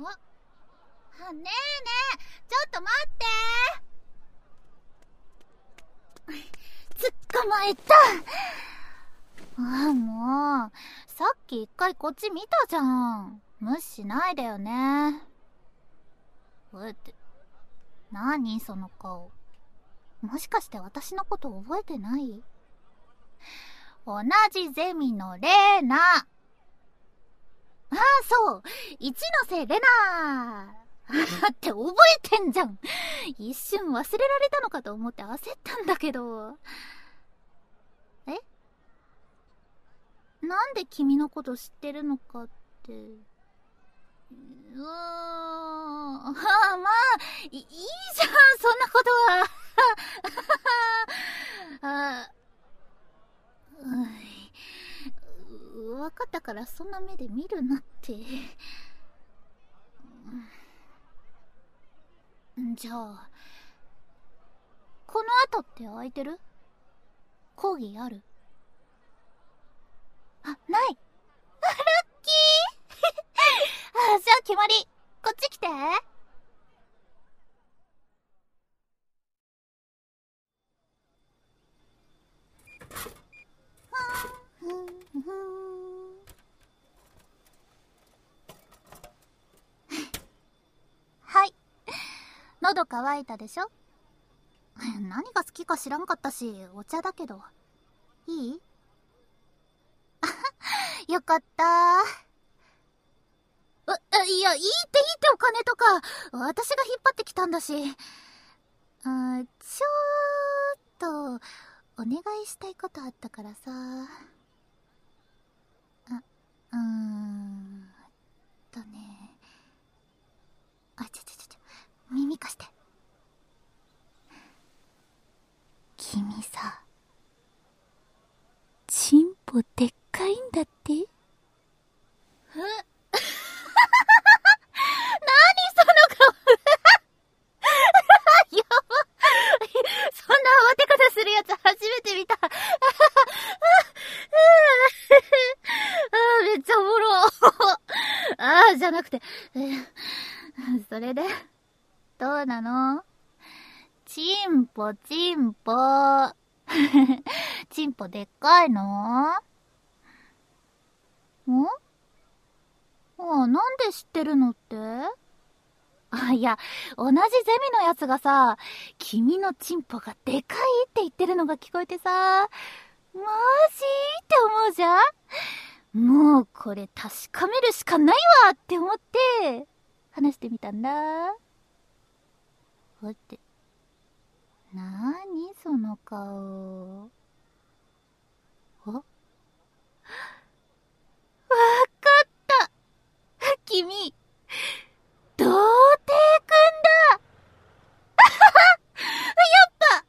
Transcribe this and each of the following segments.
ねえねえ、ちょっと待って捕まえた。もうさっき一回こっち見たじゃん。無視しないでよね。って何その顔。もしかして私のこと覚えてない？同じゼミのレーナ。そう、一ノ瀬レナって覚えてんじゃん。一瞬忘れられたのかと思って焦ったんだけど。なんで君のこと知ってるのかって。まあ、いいじゃん、そんなことは。わかったからそんな目で見るなって。じゃあ、この後って空いてる？講義ある？ない。ラッキーじゃあ決まり。こっち来て。はい。喉乾いたでしょ？何が好きか知らんかったし、お茶だけど。いい？よかったいや、いいってお金とか。私が引っ張ってきたんだし。ちょっと、お願いしたいことあったからさ。ね。耳貸して。君さ、チンポでっかいんだって？何その顔やばそんな慌て方するやつ初めて見ためっちゃおもろじゃなくて、それで、どうなの？チンポ。チンポでっかいの？なんで知ってるのって？いや、同じゼミのやつがさ、君のチンポがでかいって言ってるのが聞こえてさ、マジって思うじゃん？もうこれ確かめるしかないわって思って、話してみたんだ。なーにその顔。わかった君、童貞くんだやっぱ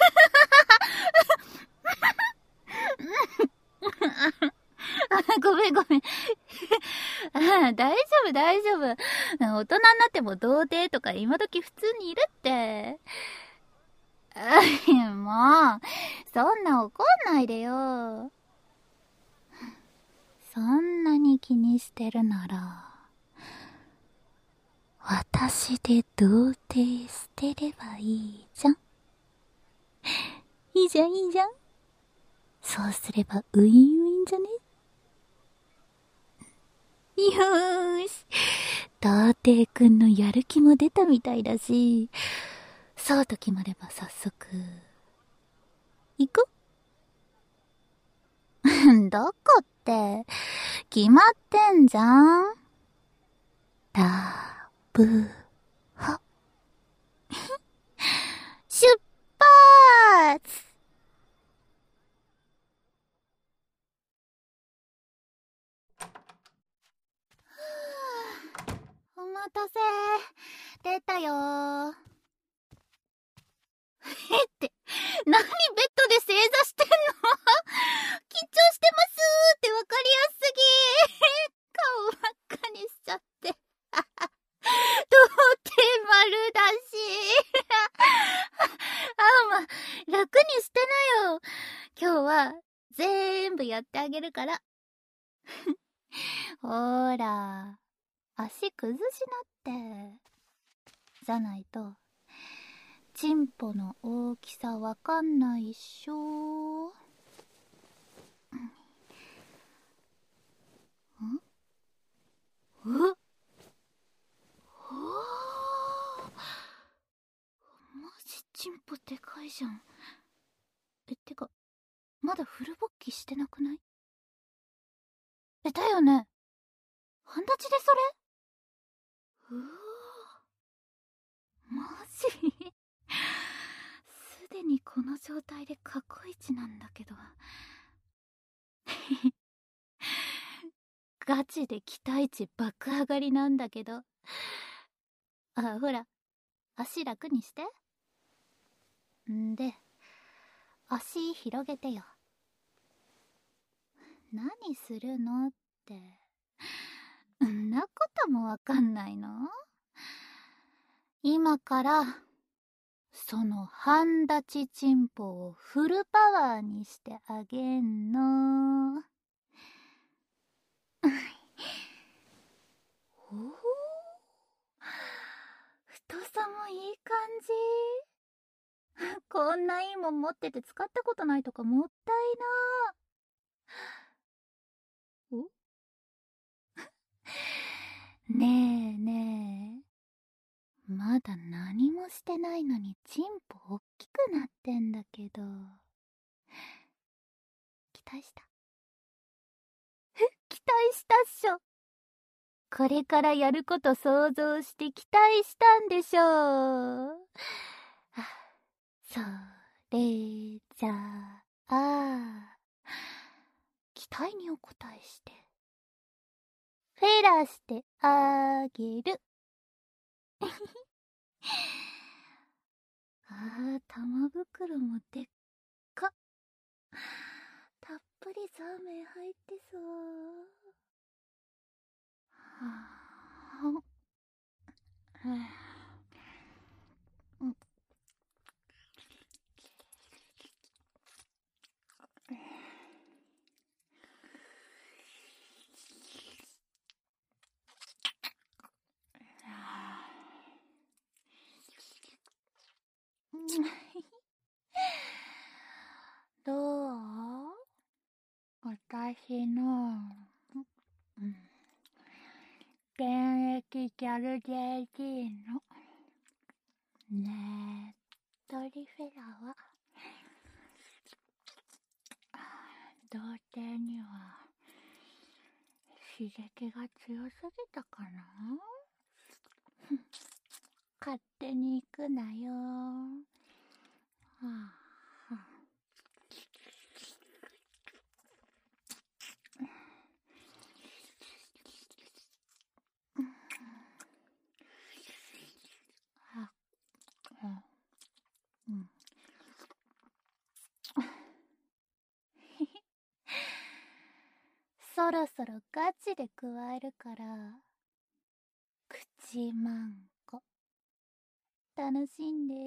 ごめん。大丈夫。大人になっても童貞とか今時普通にいるって。もう、そんな怒んないでよ。そんなに気にしてるなら、私で童貞捨てればいいじゃん。いいじゃん。そうすればウィンウィンじゃね？よーし。童貞くんのやる気も出たみたいだし、そうと決まれば早速、行く？どこって、決まってんじゃん。ラブホ。出発！お待たせ。出たよー。何ベッドで正座してんの？緊張してますってわかりやすすぎ。顔真っ赤にしちゃって。童貞丸だし。楽にしてなよ。今日は全部やってあげるから。ほーら、 足崩しなって。じゃないと、チンポの大きさわかんないっしょ。うっ、マジチンポでかいじゃん。てか、まだフル勃起してなくない？だよね。半立ちでそれ？マジすでにこの状態で過去一なんだけど。ガチで期待値爆上がりなんだけど。ほら、足楽にして。んで、足広げてよ。何するのって。んなこともわかんないの？今から、その半立ちチンポをフルパワーにしてあげんの。おお、太さもいい感じ。こんないいもん持ってて使ったことないとかもったいな。おねえねえ、まだ何もしてないのにチンポおっきくなってんだけど。期待した？期待したっしょ。これからやること想像して期待したんでしょう。それじゃあ、期待にお答えして、フェラしてあげる。玉袋もでっか。たっぷりザーメン入ってそう。どう？私の、現役ギャル JG のねっとりフェラは、童貞には刺激が強すぎたかな。勝手に行くなよ。そろそろガチで加えるから、口まんこ楽しんで。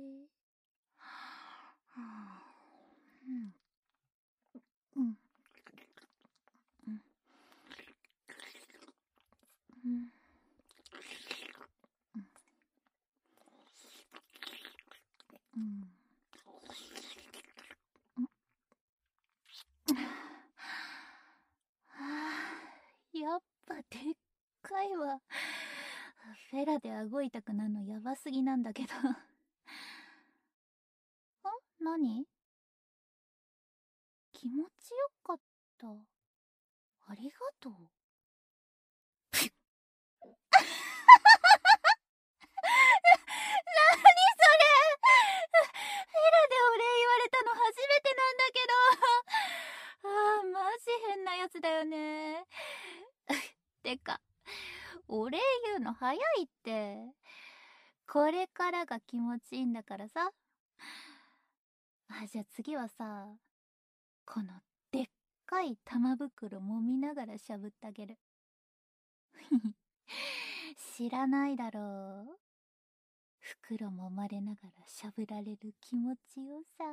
やっぱでっかいわ。フェラで顎痛くなるのやばすぎなんだけど。何？気持ちよかった。ありがとう。何それ？フェラでお礼言われたの初めてなんだけど。マジ変なやつだよね。てか、お礼言うの早いって。これからが気持ちいいんだからさ。じゃあ次はさ、このでっかい玉袋揉みながらしゃぶってあげる。知らないだろう。袋揉まれながらしゃぶられる気持ちよさ。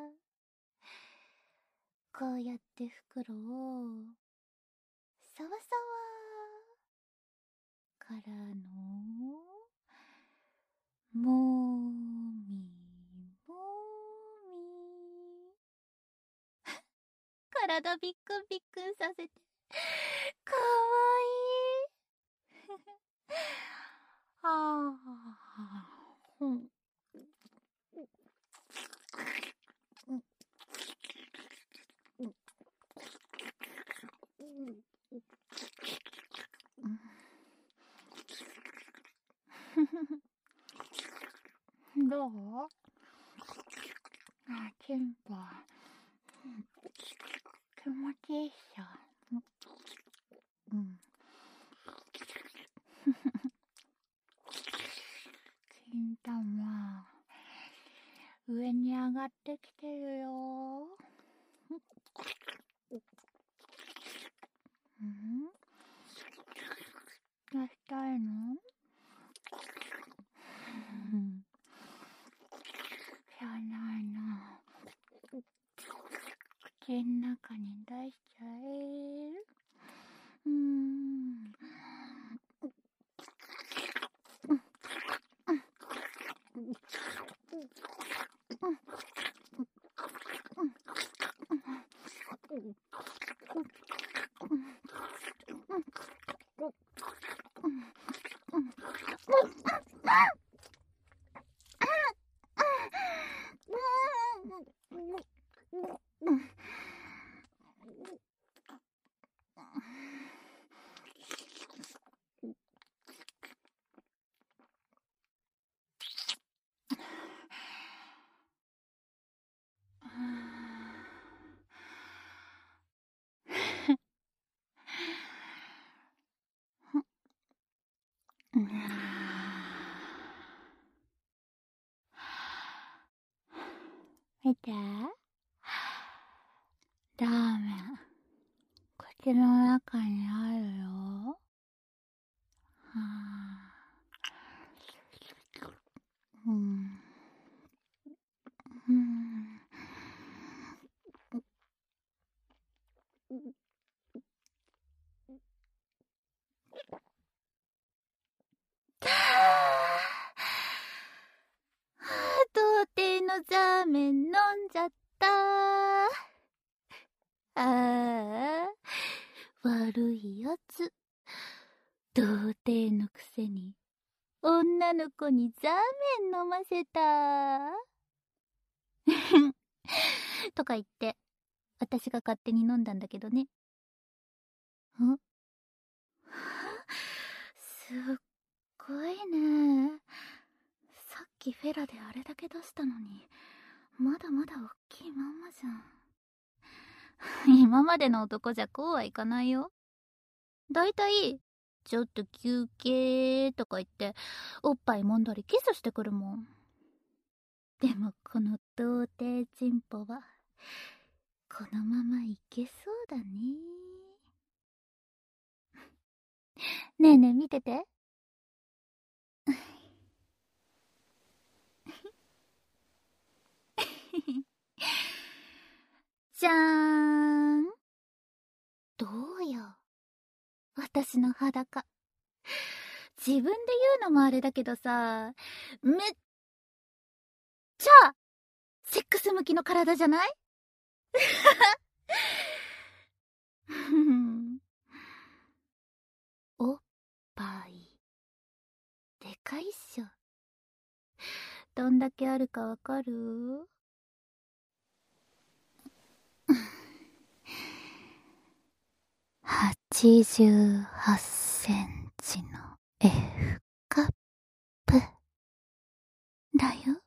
こうやって袋を、さわさわ、 からの、もみもみ。体ビックンビックンさせて、かわいい。ああ、どう？チンポ、気持ちいいっしょ。金玉、上に上がってきてるよ。どうしたいの？しゃあないな。口の中に出しちゃえ。見て。ラーメン、口の中にあるよ。童貞のザーメン飲んじゃった。悪いやつ。童貞のくせに女の子にザーメン飲ませた。とか言って私が勝手に飲んだんだけどね。すっごいね。さっきフェラであれだけ出したのにまだまだ大きいまんまじゃん。今までの男じゃこうはいかないよ。だいたいちょっと休憩とか言っておっぱい揉んだりキスしてくるもん。でもこの童貞チンポはこのままいけそうだね。ねえねえ見てて。じゃーん。どうよ、私の裸。自分で言うのもあれだけどさ、めっちゃセックス向きの体じゃない？おっぱいでかいっしょ。どんだけあるかわかる？88センチの F カップだよ。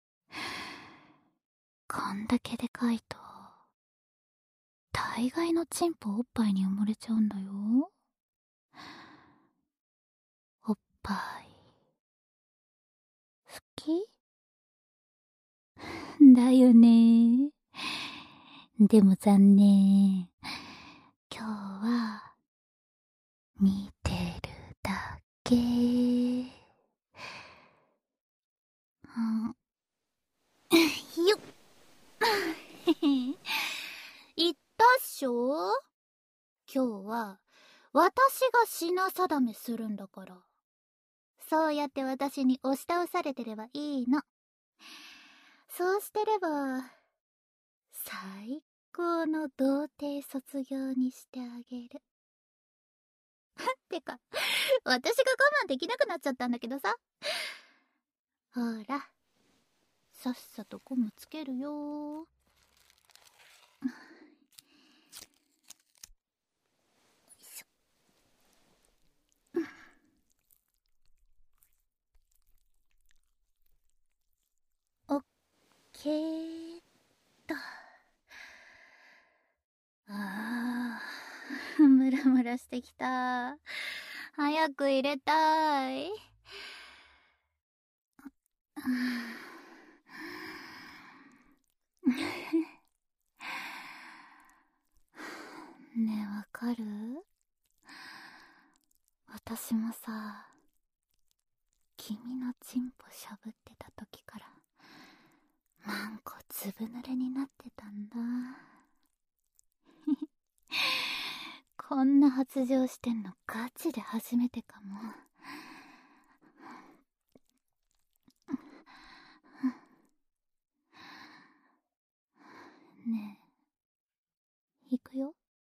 こんだけでかいと大概のチンポおっぱいに埋もれちゃうんだよ。おっぱい好き？だよね。でも残念。今日は見てるだけ。よっ。言ったっしょ？今日は私が品定めするんだから。 そうやって私に押し倒されてればいいの。そうしてれば、最高の童貞卒業にしてあげる。てか、私が我慢できなくなっちゃったんだけどさ。ほら、さっさとゴムつけるよ。オッケーっと。ムラムラしてきた。早く入れたい。ねえ、わかる？私もさ、君のチンポしゃぶってた時からマンコずぶ濡れになってたんだ。こんな発情してんのガチで初めてかも。ねえ、行くよ。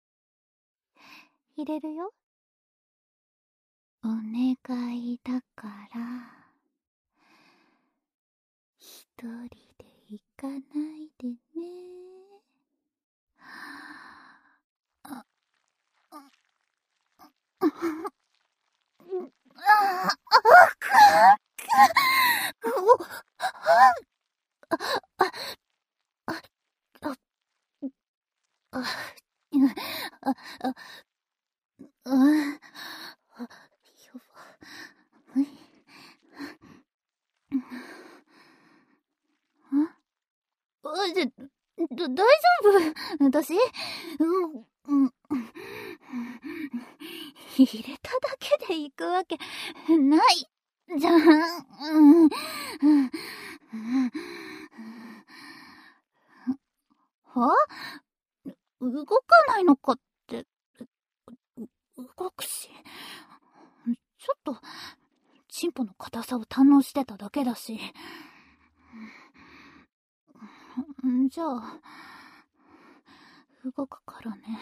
入れるよ。お願いだから一人で行かないでね。あ、大丈夫？私、入れただけで行くわけないじゃん。は？動かないのかって、動くし。ちょっと、チンポの硬さを堪能してただけだし。じゃあ、動くからね。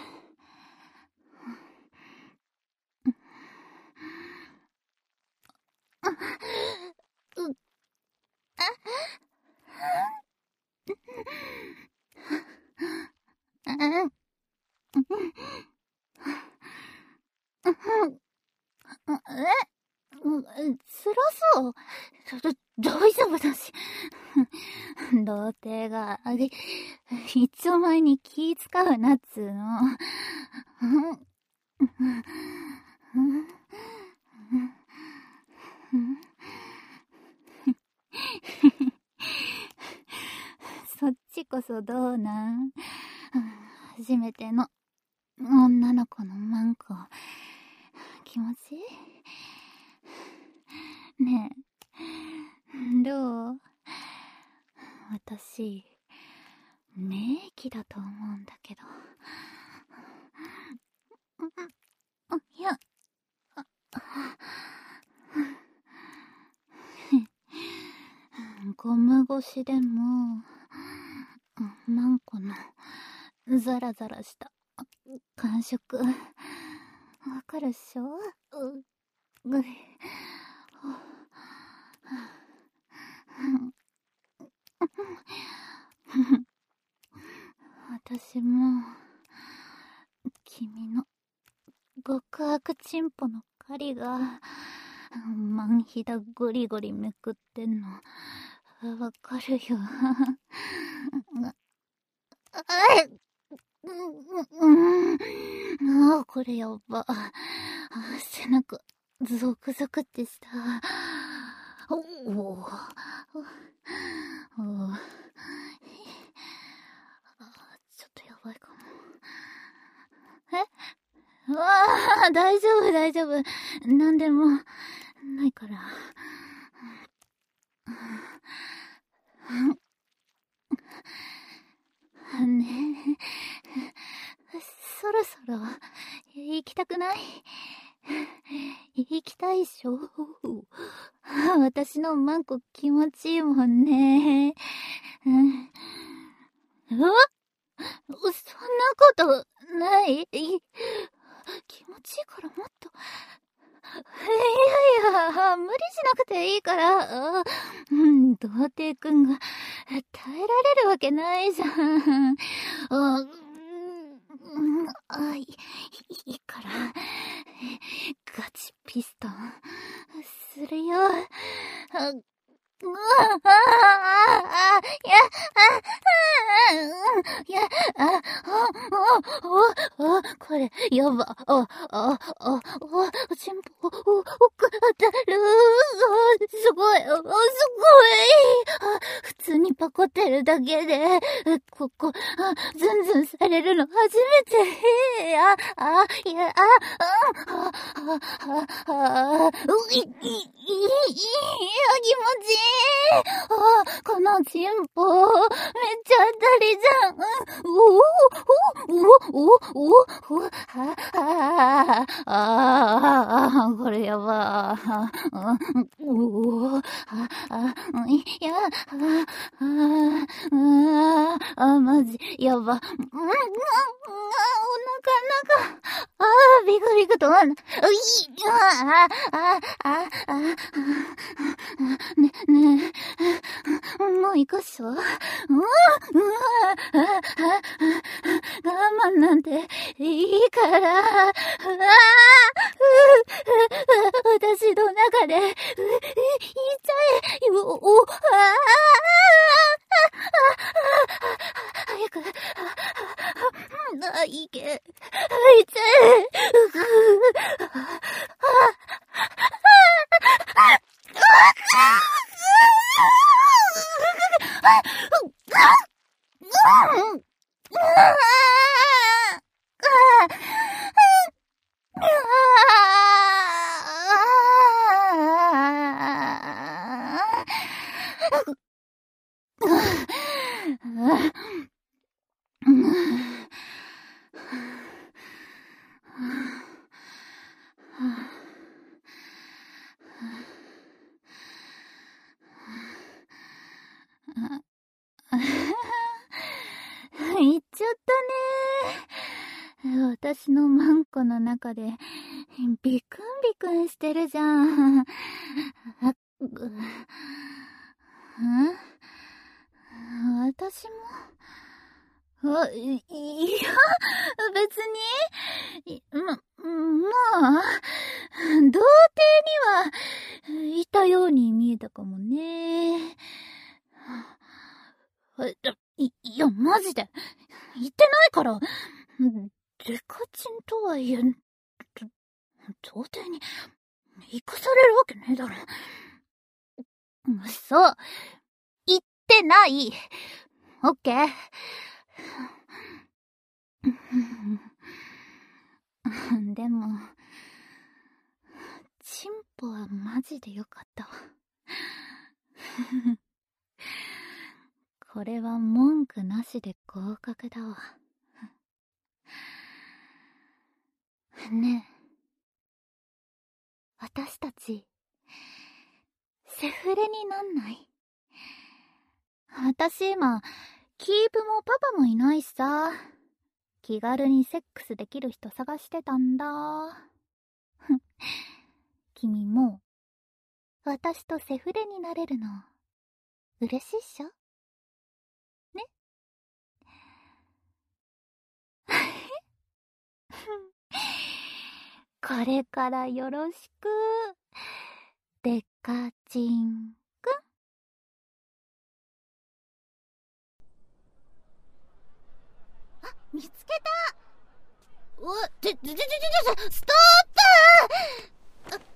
辛そう。大丈夫だし。童貞が、一丁前に気使うなっつうの。そっちこそどうなん？初めての女の子のマンコ、気持ちいい？ねえ、どう？私、名器だと思うんだけど。いや、ゴム越しでも、マンコのザラザラした感触、わかるっしょ？私も、君の極悪チンポの狩りが、マンヒダゴリゴリめくってんの、わかるよ。これやば。背中、ゾクゾクってした。おお。ちょっとやばいかも。うわあ、大丈夫、大丈夫。なんでも、ないから。ねえ、そろそろ、行きたくない？ 行きたいっしょ。私のマンコ気持ちいいもんね。そんなことない。気持ちいいからもっと。いや、無理しなくていいから。童貞くんが耐えられるわけないじゃん。いいから、ガチピストン、するよ。これ、やば、チンポ、当たる、すごい、すごい、普通にパコってるだけで、ここ、ズンズンされるの初めて、気持ちいい。このチンポ、めっちゃ当たりじゃん。これやば。マジ、やば。お腹、ビクビクと、ねえ、もう行くっしょ。我慢なんていいから、私の中で、いっちゃえよ、早く、いけ、いっちゃえ、行っちゃったね。私のマンコの中でビクンビクンしてるじゃん。私も。いや、別に、まあ、童貞にはいたように見えたかもね。いや、マジで。言ってないから。デカチンとはいえ、童貞に、生かされるわけねえだろ。そう。言ってない。オッケー。でも、チンポはマジでよかったわ。これは文句なしで合格だわ。ねえ。私たち、セフレになんない？私今、キープもパパもいないしさ。気軽にセックスできる人探してたんだ。君も、私とセフレになれるの、嬉しいっしょ？ね？これからよろしく、デカチンくん。見つけた！ストップ！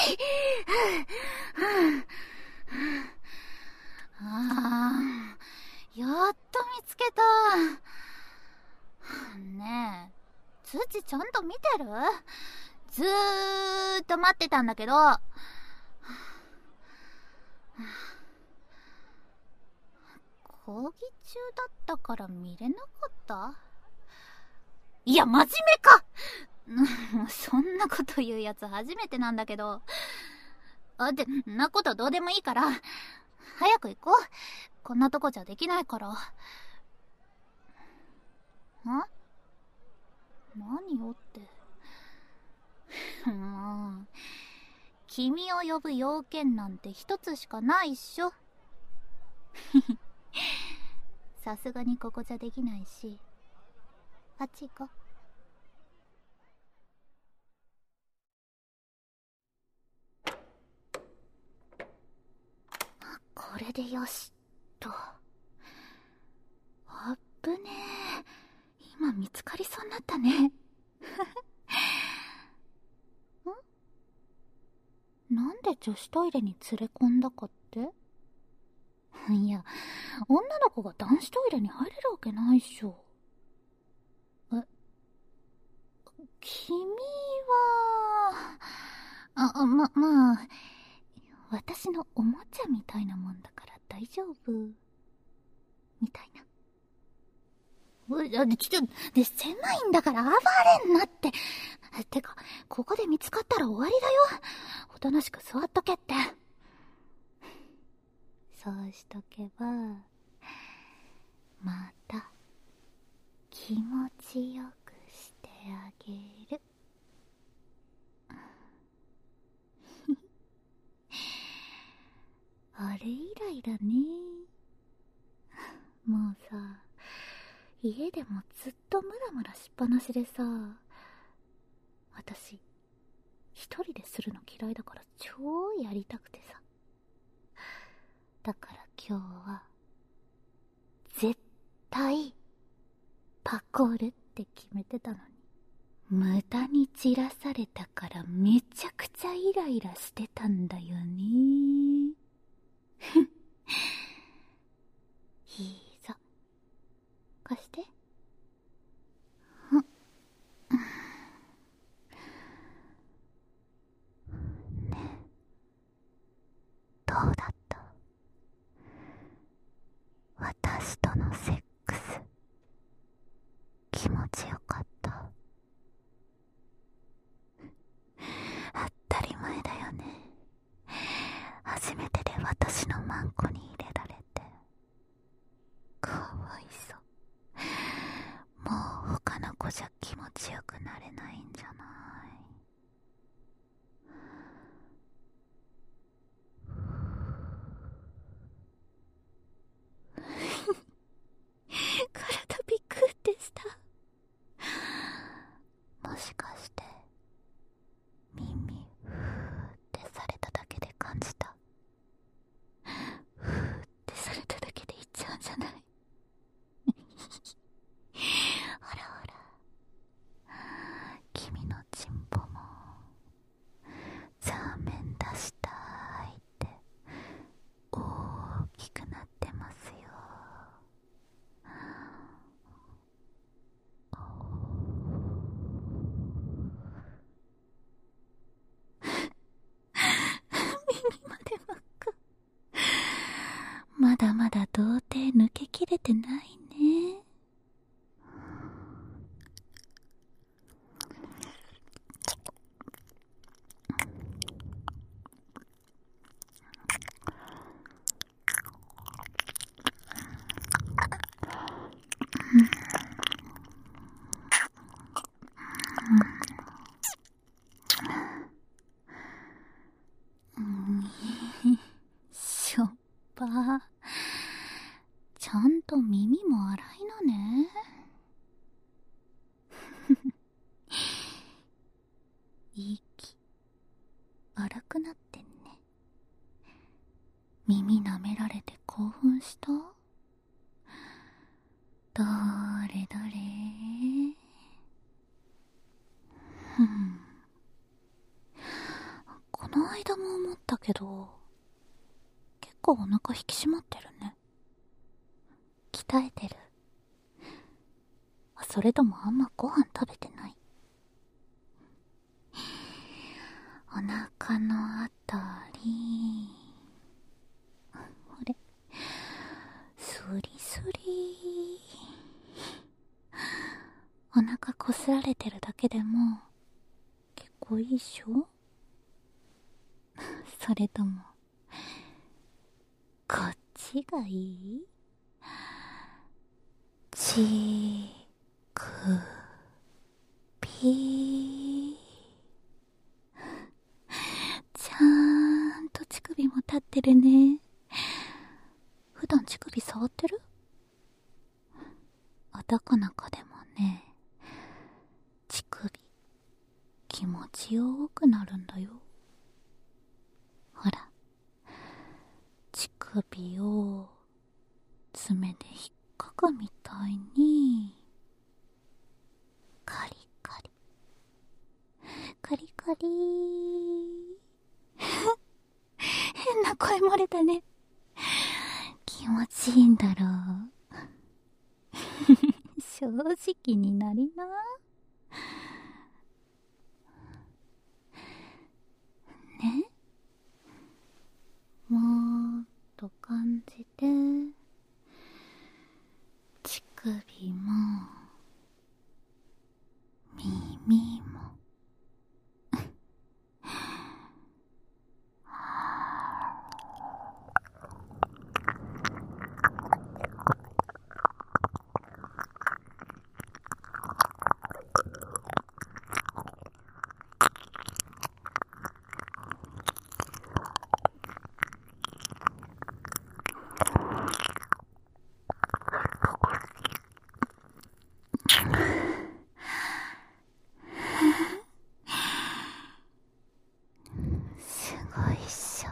やっと見つけた。ねえ、通知ちゃんと見てる？ずーっと待ってたんだけど。講義中だったから見れなかった？いや、真面目か！ そんなこと言うやつ初めてなんだけど。んなことどうでもいいから、早く行こう。こんなとこじゃできないから。何よって。もう、君を呼ぶ要件なんて一つしかないっしょ。さすがにここじゃできないし、あっち行こう。これでよしと。あっぶねえ、今見つかりそうになったね。なんで女子トイレに連れ込んだかって？いや、女の子が男子トイレに入れるわけないっしょ。君は、まあ、私のおもちゃみたいなもんだから大丈夫。みたいな。で、狭いんだから暴れんなって。てか、ここで見つかったら終わりだよ。おとなしく座っとけって。そうしとけば、また、気持ちよくしてあげる。あれ以来だね。もうさ、家でもずっとムラムラしっぱなしでさ、私、一人でするの嫌いだから超やりたくてさ。だから今日は、絶対、パコるって決めてたのに。無駄に散らされたからめちゃくちゃイライラしてたんだよね。いいぞ。貸して。ねえ、どうだった？私とのセックス、気持ちよかった？当たり前だよね。初めてで私のマンコに入れられて。かわいそう。もう他の子じゃ気持ちよくなれないんじゃない？体びっくってした。もしかして耳ふーってされただけで感じた？ふーってされただけで言っちゃうんじゃない？ほらほら、君のチンポもザーメン出したいって大きくなってますよ。耳まで真っ赤。まだまだ童貞抜けきれてないね。しょっぱ。ちゃんと耳も洗いなね。息荒くなってんね。耳舐められて興奮した？どれどれ。この間も思ったけど、結構お腹引き締まってるね。鍛えてる？それともあんまご飯食べてない？お腹のあたり、あれ、スリスリ。お腹こすられてるだけでもよいしょそれとも、こっちがいい？ちくぴー。ちゃんと乳首も立ってるね。普段乳首触ってる？男の子でもね、乳首気持ちよくなるんだよ。ほら、乳首を爪で引っかくみたいにカリカリカリカリ変な声漏れたね。気持ちいいんだろう。正直になりな。ね、もっと感じて、乳首も耳もすごいっしょ。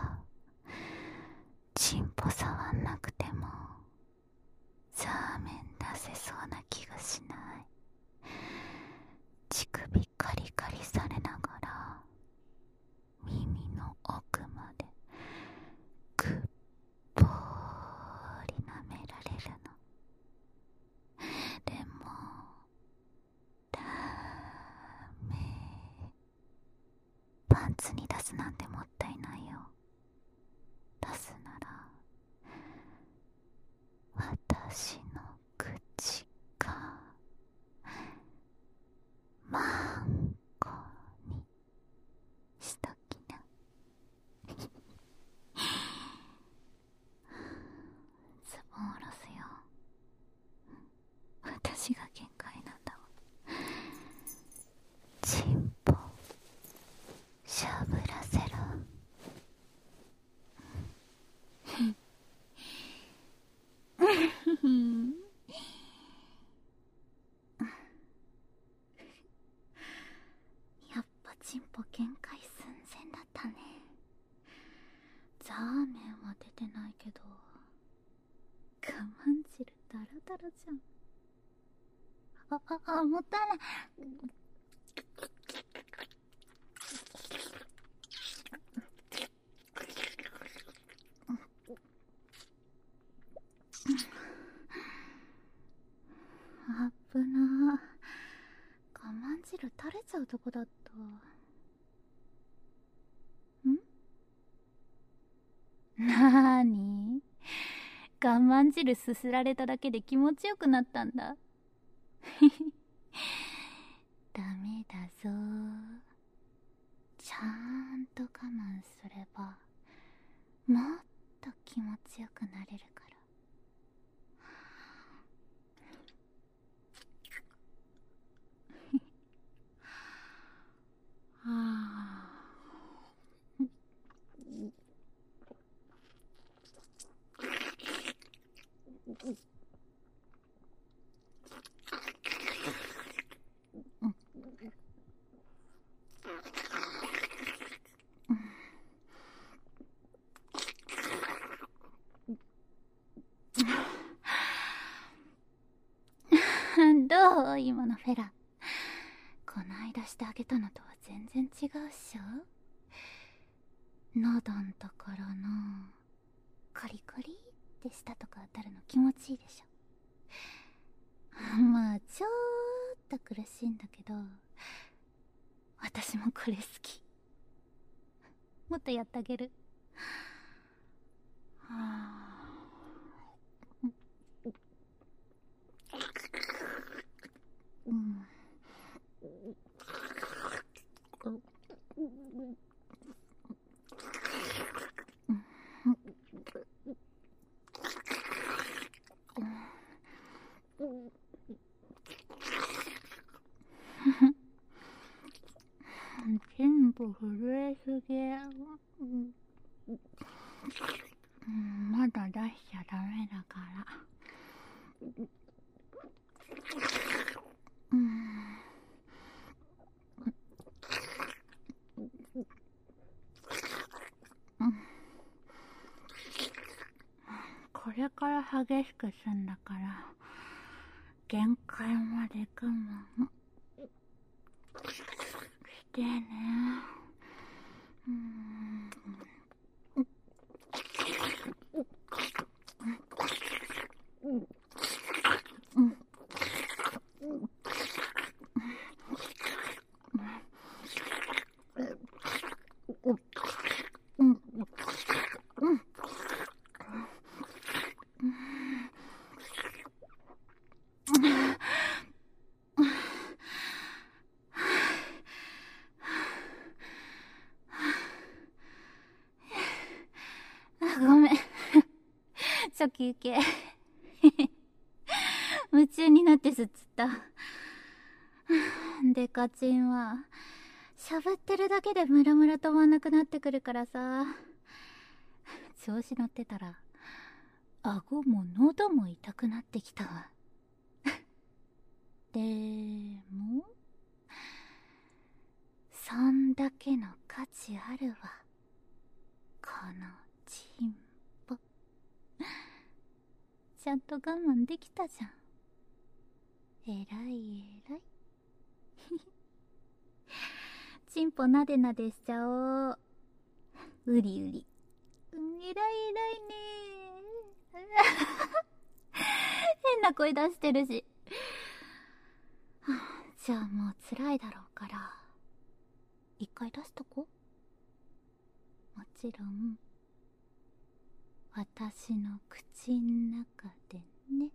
チンポ触んなくてもザーメン出せそうな気がしない？乳首カリカリされながら耳の奥までぐっぽーり舐められるの。でもダメ。パンツに出すなんてもったいないよ。出すなら私の口がマンコにしときな。ズボン下ろすよ。私が限界なんだわ。チンポしゃぶらせろ。やっぱチンポ限界寸前だったね。ザーメンは出てないけど我慢汁ダラダラじゃん。もったいない。あぶな。我慢汁垂れちゃうとこだった。なーに？我慢汁すすられただけで気持ちよくなったんだ。ダメだぞ。ちゃんと我慢すればもっと気持ちよくなれるから。はあ。どう？今のフェラ。この間してあげたのとは全然違うっしょ？喉んところのカリカリって舌とか当たるの気持ちいいでしょ？まあちょっと苦しいんだけど私もこれ好き。もっとやってあげる。はあ。うん。 すぎ。まだ出しちゃダメだから。これから激しくすんだから限界まで我慢してね。ごめん。初期受け。夢中になって吸っつった。デカチンは、しゃぶってるだけでムラムラ止まんなくなってくるからさ。調子乗ってたら、顎も喉も痛くなってきたわ。でも、そんだけの価値あるわ。このチンポ。ちゃんと我慢できたじゃん。えらいえらい。チンポなでなでしちゃおう。うりうり。えらいえらいね変な声出してるし。じゃあもう辛いだろうから、一回出しとこ。もちろん、私の口ん中でね。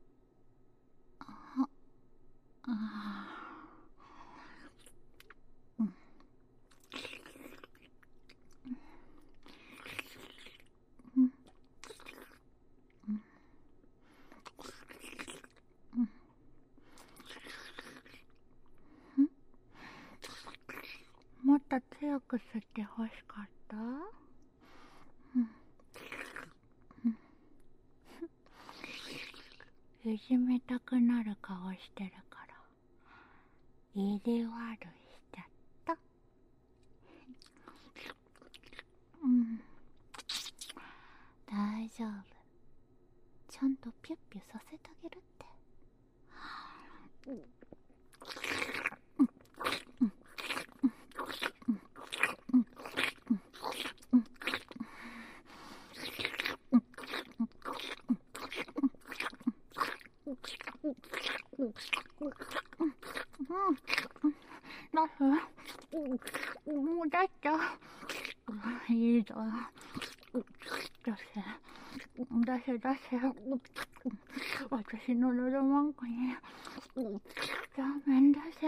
もっと強く吸ってほしかった？いじめたくなる顔してるから、意地悪しちゃった。大丈夫。ちゃんとピュッピュさせてあげるって。もう出しちゃう。いいぞ。出せ。私の喉文句にラーメン出せ。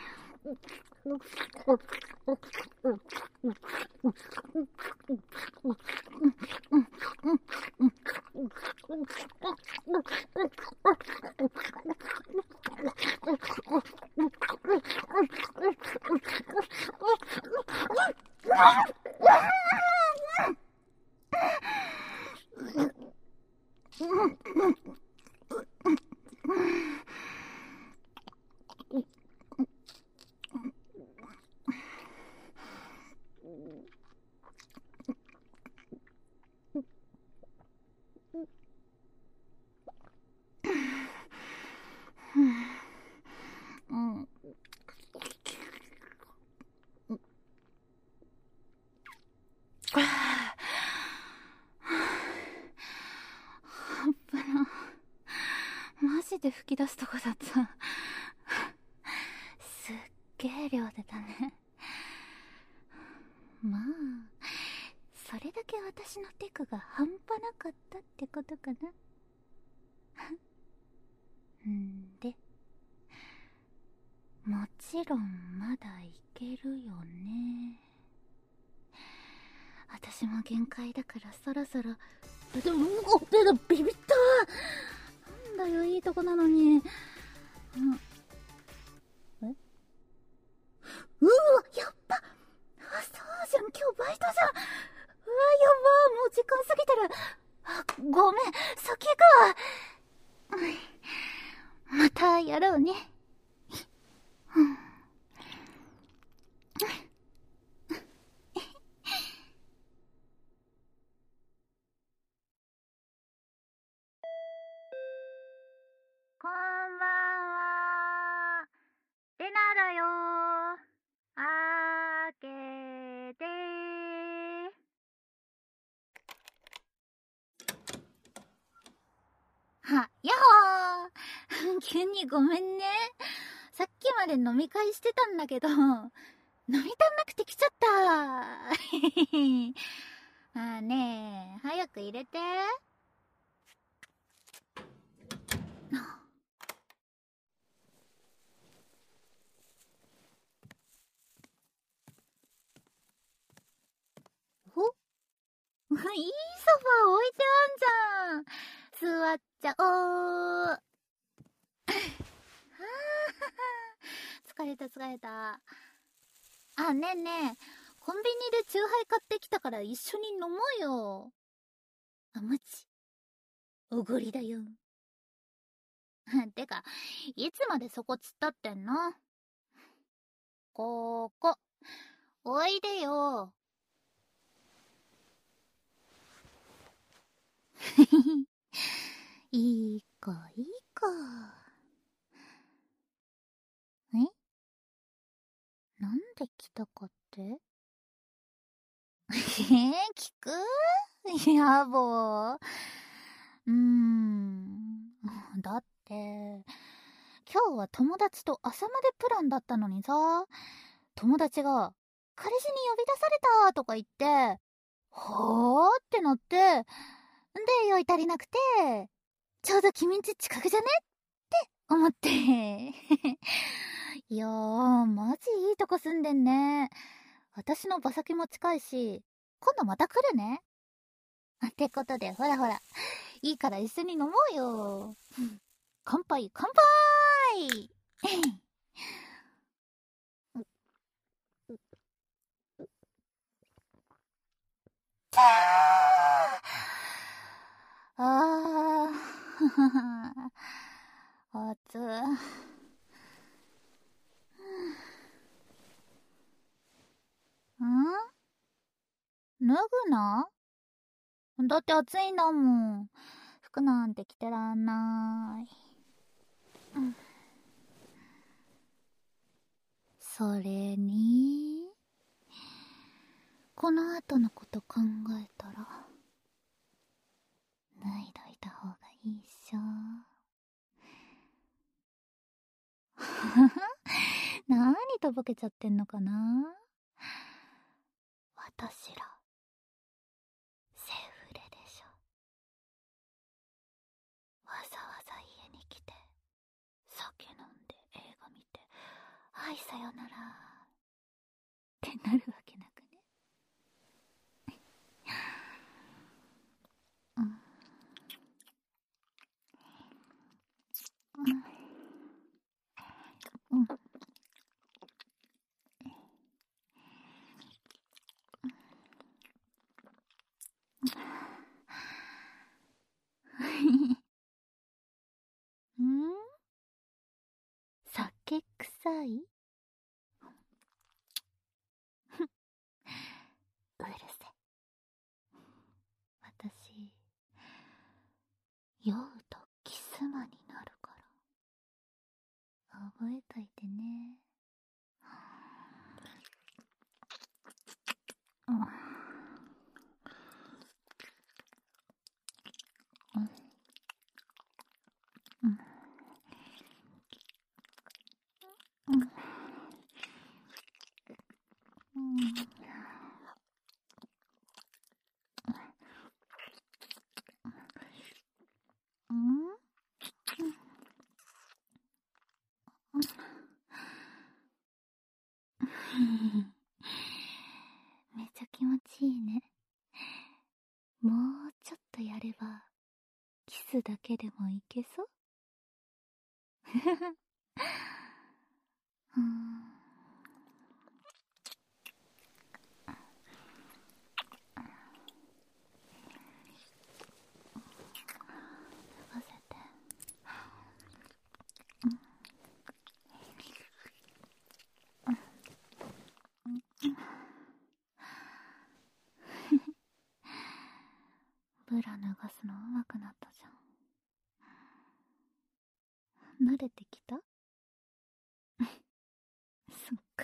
マジで吹き出すとこだった。すっげえ量出たね。まあ、それだけ私のテクが半端なかったってことかな。で、もちろんまだいけるよね。私も限界だからそろそろ。でも、ビビった。なんだよ、いいとこなのに。うわ、やっぱ。そうじゃん、今日バイトじゃん。うわ、やばー、もう時間過ぎてる。あ、ごめん、先行くわ。またやろうね。こんばんは。レナだよー。開けてやっほー。急にごめんね。さっきまで飲み会してたんだけど、飲み足んなくて来ちゃった。ねえ、早く入れて。おいいソファー置いてあんじゃん。座っちゃおー。疲れた疲れた。あ、ねえねえ、コンビニでチューハイ買ってきたから一緒に飲もうよ。あ、マジおごりだよ。てか、いつまでそこ突っ立ってんの？ここ、おいでよ。いいか、いいか。なんで来たかって聞く野暮。だって、今日は友達と朝までプランだったのにさ、友達が、彼氏に呼び出されたとか言って、はぁってなって、で、酔い足りなくて、ちょうど君んち近くじゃねって思って。いやー、マジいいとこ住んでんね。私の場先も近いし、今度また来るね。ってことで、ほらほら、いいから一緒に飲もうよ。乾杯、乾杯あー、熱脱ぐな？だって暑いんだもん。服なんて着てらんない。それに、この後のこと考えたら、脱いどいた方がいいっしょ。なーにとぼけちゃってんのかな？私ら、セフレでしょ。わざわざ家に来て、酒飲んで映画見て、はいさよならってなるわけなくね？うん。うん。うん。酒臭い？うるせ。私、酔うとキス魔になるから。覚えといてね。うん。うん。うん。うん。うん。うん。めっちゃ気持ちいいね。もうちょっとやれば、キスだけでもいけそう？うん。 ブラ脱がすの上手くなったじゃん。慣れてきたそっか。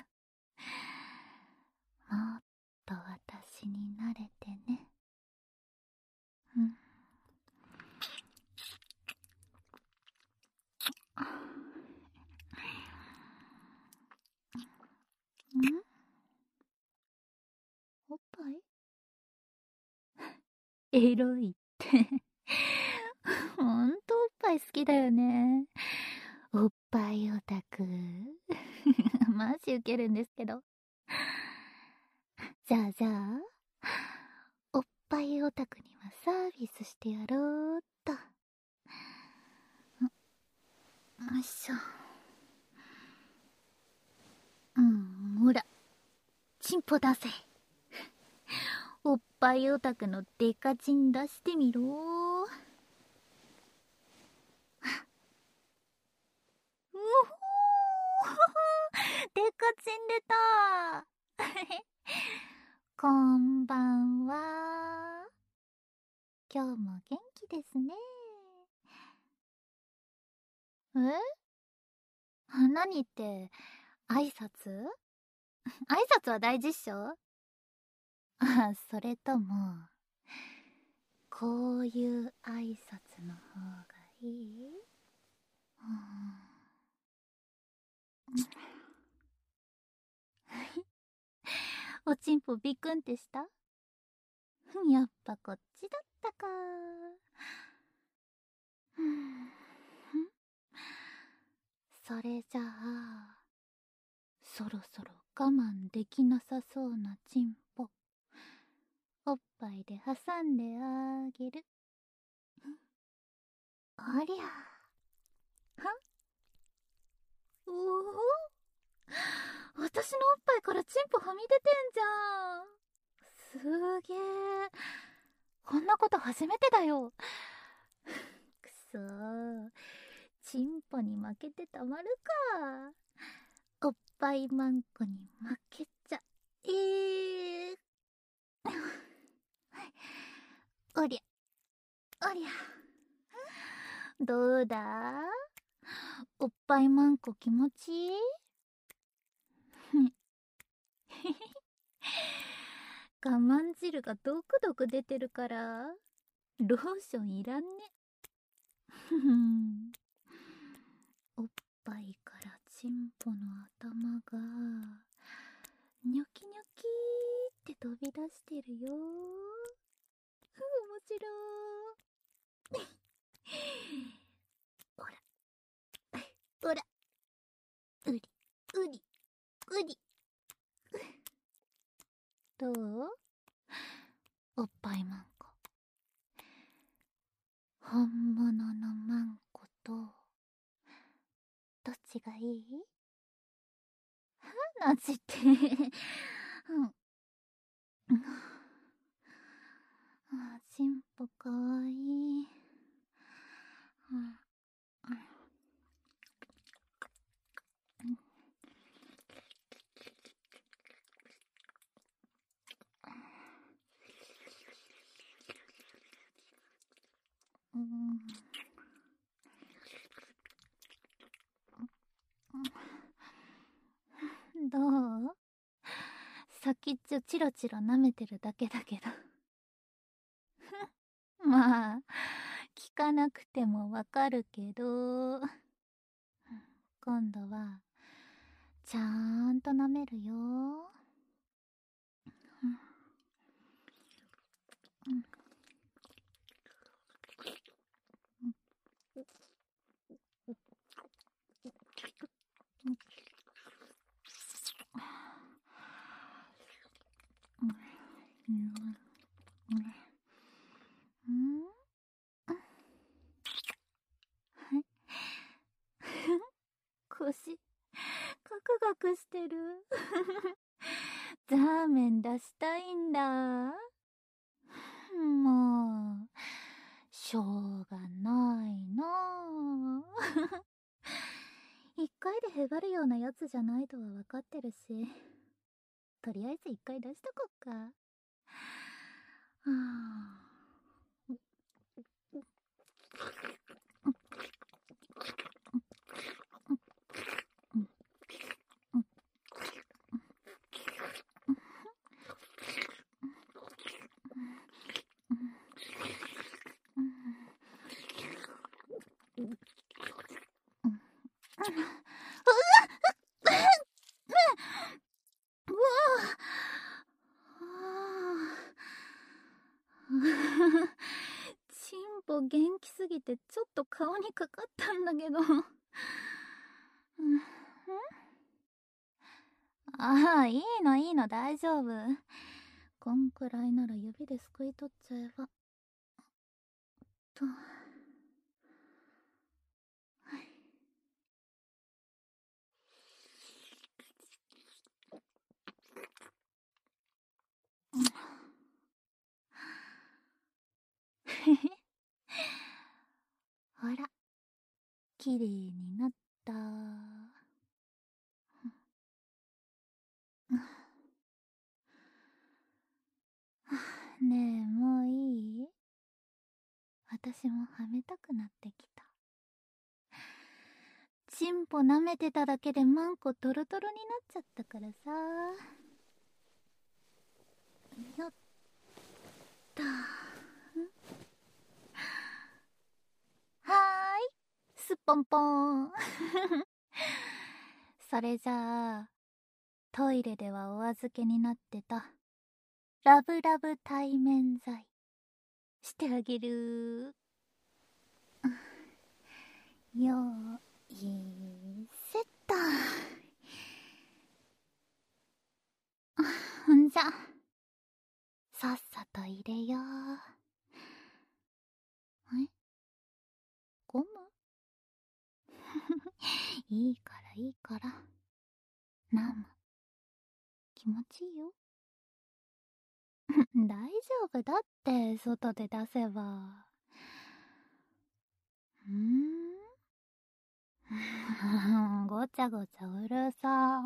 もっと私に慣れてね。うん。おっぱいエロいってほんとおっぱい好きだよね。おっぱいオタク。マジウケるんですけど。じゃあ、おっぱいオタクにはサービスしてやろうっと。よいしょ。ほら、チンポ出せ。おっぱいオタクのデカチン出してみろ。うほーデカチン出たこんばんは。今日も元気ですね。何って、挨拶挨拶は大事っしょそれとも、こういう挨拶の方がいいおちんぽビクンってしたやっぱこっちだったか。それじゃあ、そろそろ我慢できなさそうなチンポ、おっぱいで挟んであげる。ありゃ。おお、私のおっぱいからチンポはみ出てんじゃん。すげえ。こんなこと初めてだよ。くそー。チンポに負けてたまるか。おっぱいマンコに負けちゃえー。おりゃ、おりゃ。どうだおっぱいマンコ気持ちいい我慢汁がドクドク出てるから、ローションいらんね。おっぱいからチンポの頭が、ニョキニョキーって飛び出してるよ。面白ー。ほら、ほら、うり、うり、うり。どうおっぱいマンコ。本物のマンコと、どっちがいいなじって。チンポかわいい。どう先っちょチロチロ舐めてるだけだけど。まあ、聞かなくてもわかるけど、今度は、ちゃんと舐めるよ。腰、ガクガクしてる。ザーメン出したいんだ。もう、しょうがないなぁ。一回でへばるようなやつじゃないとはわかってるし、とりあえず一回出しとこっか。はぁ。 ぽ元気すぎてちょっと顔にかかったんだけど。ああ、いいの、大丈夫。こんくらいなら指ですくい取っちゃえば。と。ほら、きれいになった。ねえ、もういい？私もはめたくなってきた。チンポ舐めてただけでマンコトロトロになっちゃったからさ。よっと。はーい、すっぽんぽん。それじゃあ、トイレではお預けになってたラブラブ対面剤してあげる。よーいセット。んじゃ、さっさと入れよう。え、ゴム？いいからナム、気持ちいいよ。大丈夫だって、外で出せば。ごちゃごちゃうるさ。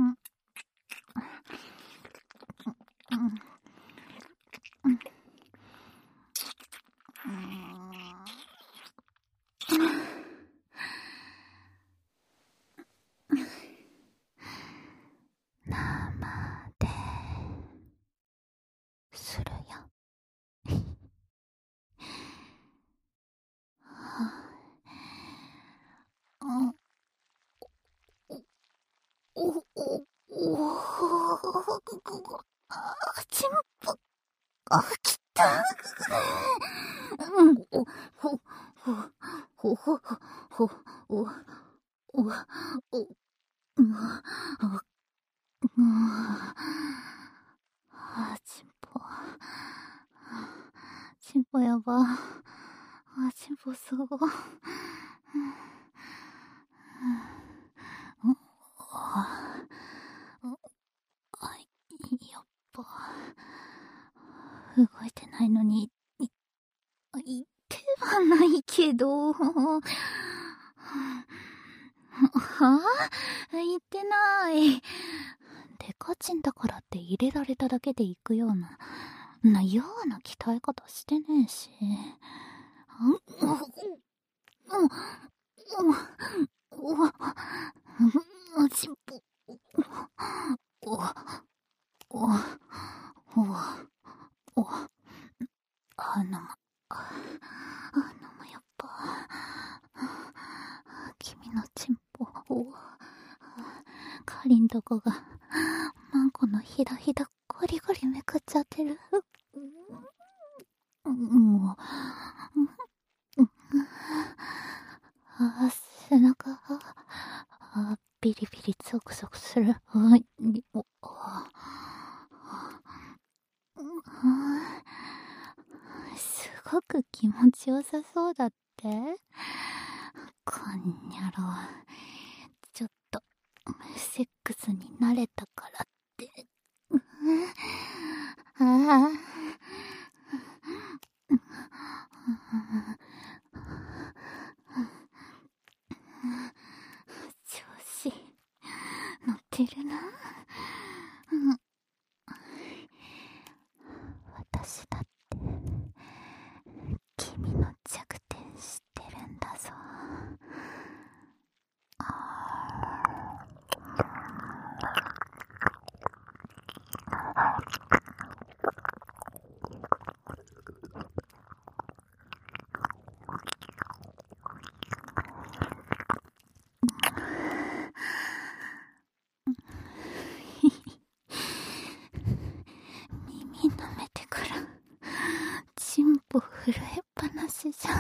生でするよ。チンポ、きた。チンポやば。チンポすごい。やっぱ、動いてないのに、言ってはないけど。は言ってない。デカチンだからって入れられただけで行くような嫌な鍛え方してねえし。チンポ。やっぱ、君のチンポかりんとこがマンコのひだひだゴリゴリめくっちゃってる。背中ビリビリゾクゾクする。すごく気持ちよさそうだって？こんにゃろ。ちょっとセックスに慣れたからって。調子乗ってるな。私だって君の弱点知ってるんだぞ。耳舐めてからチンポ震えっぱなしじゃん。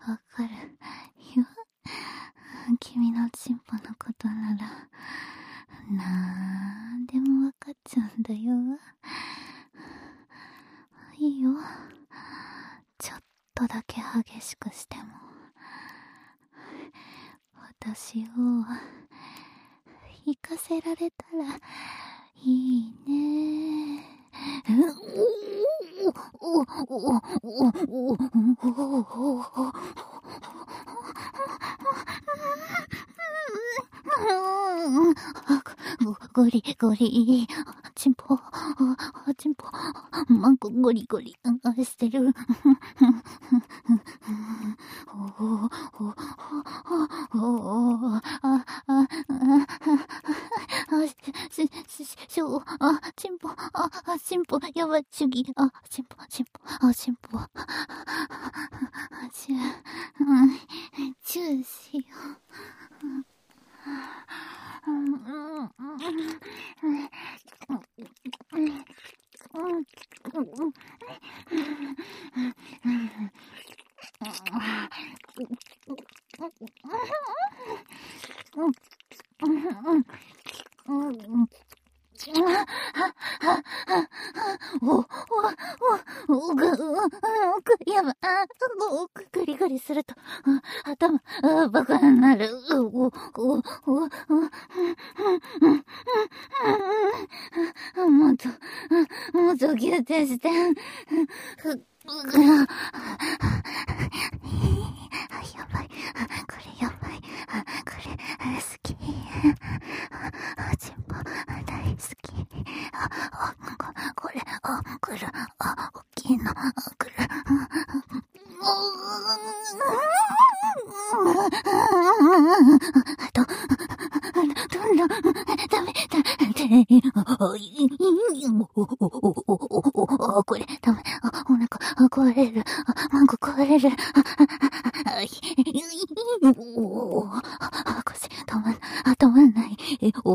わかるよ。君のチンポのことなら、なんでもわかっちゃうんだよ。いいよ。ちょっとだけ激しくしても。私を、行かせられたら、いいね。ゴリゴリ、チンポ、チンポ、ゴリゴリ、してる。チンポ、チンポ、やばい、チュギ、チンポ、チンポ、チンポ、チューしよう。やば、グリグリすると、頭、バカになる。もっとギューテして。やばい。これやばい。これ、好き。チンポ、大好き。これ、来る。大きいの、来る。どんどん、ダメ、これ、ダメ、お腹、壊れる、マンゴ壊れる、腰、止まんない、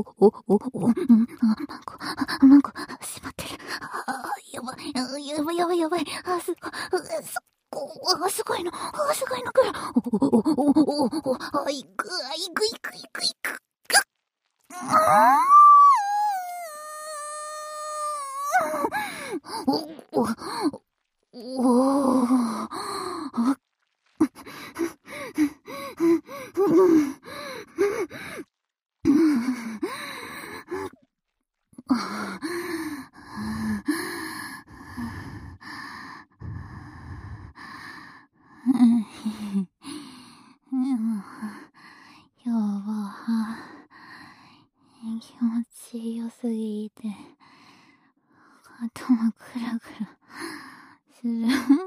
マンゴ、しまってる、やばい、やばい、すごいの、来る、いく。今日は、気持ちよすぎて、頭クラクラする。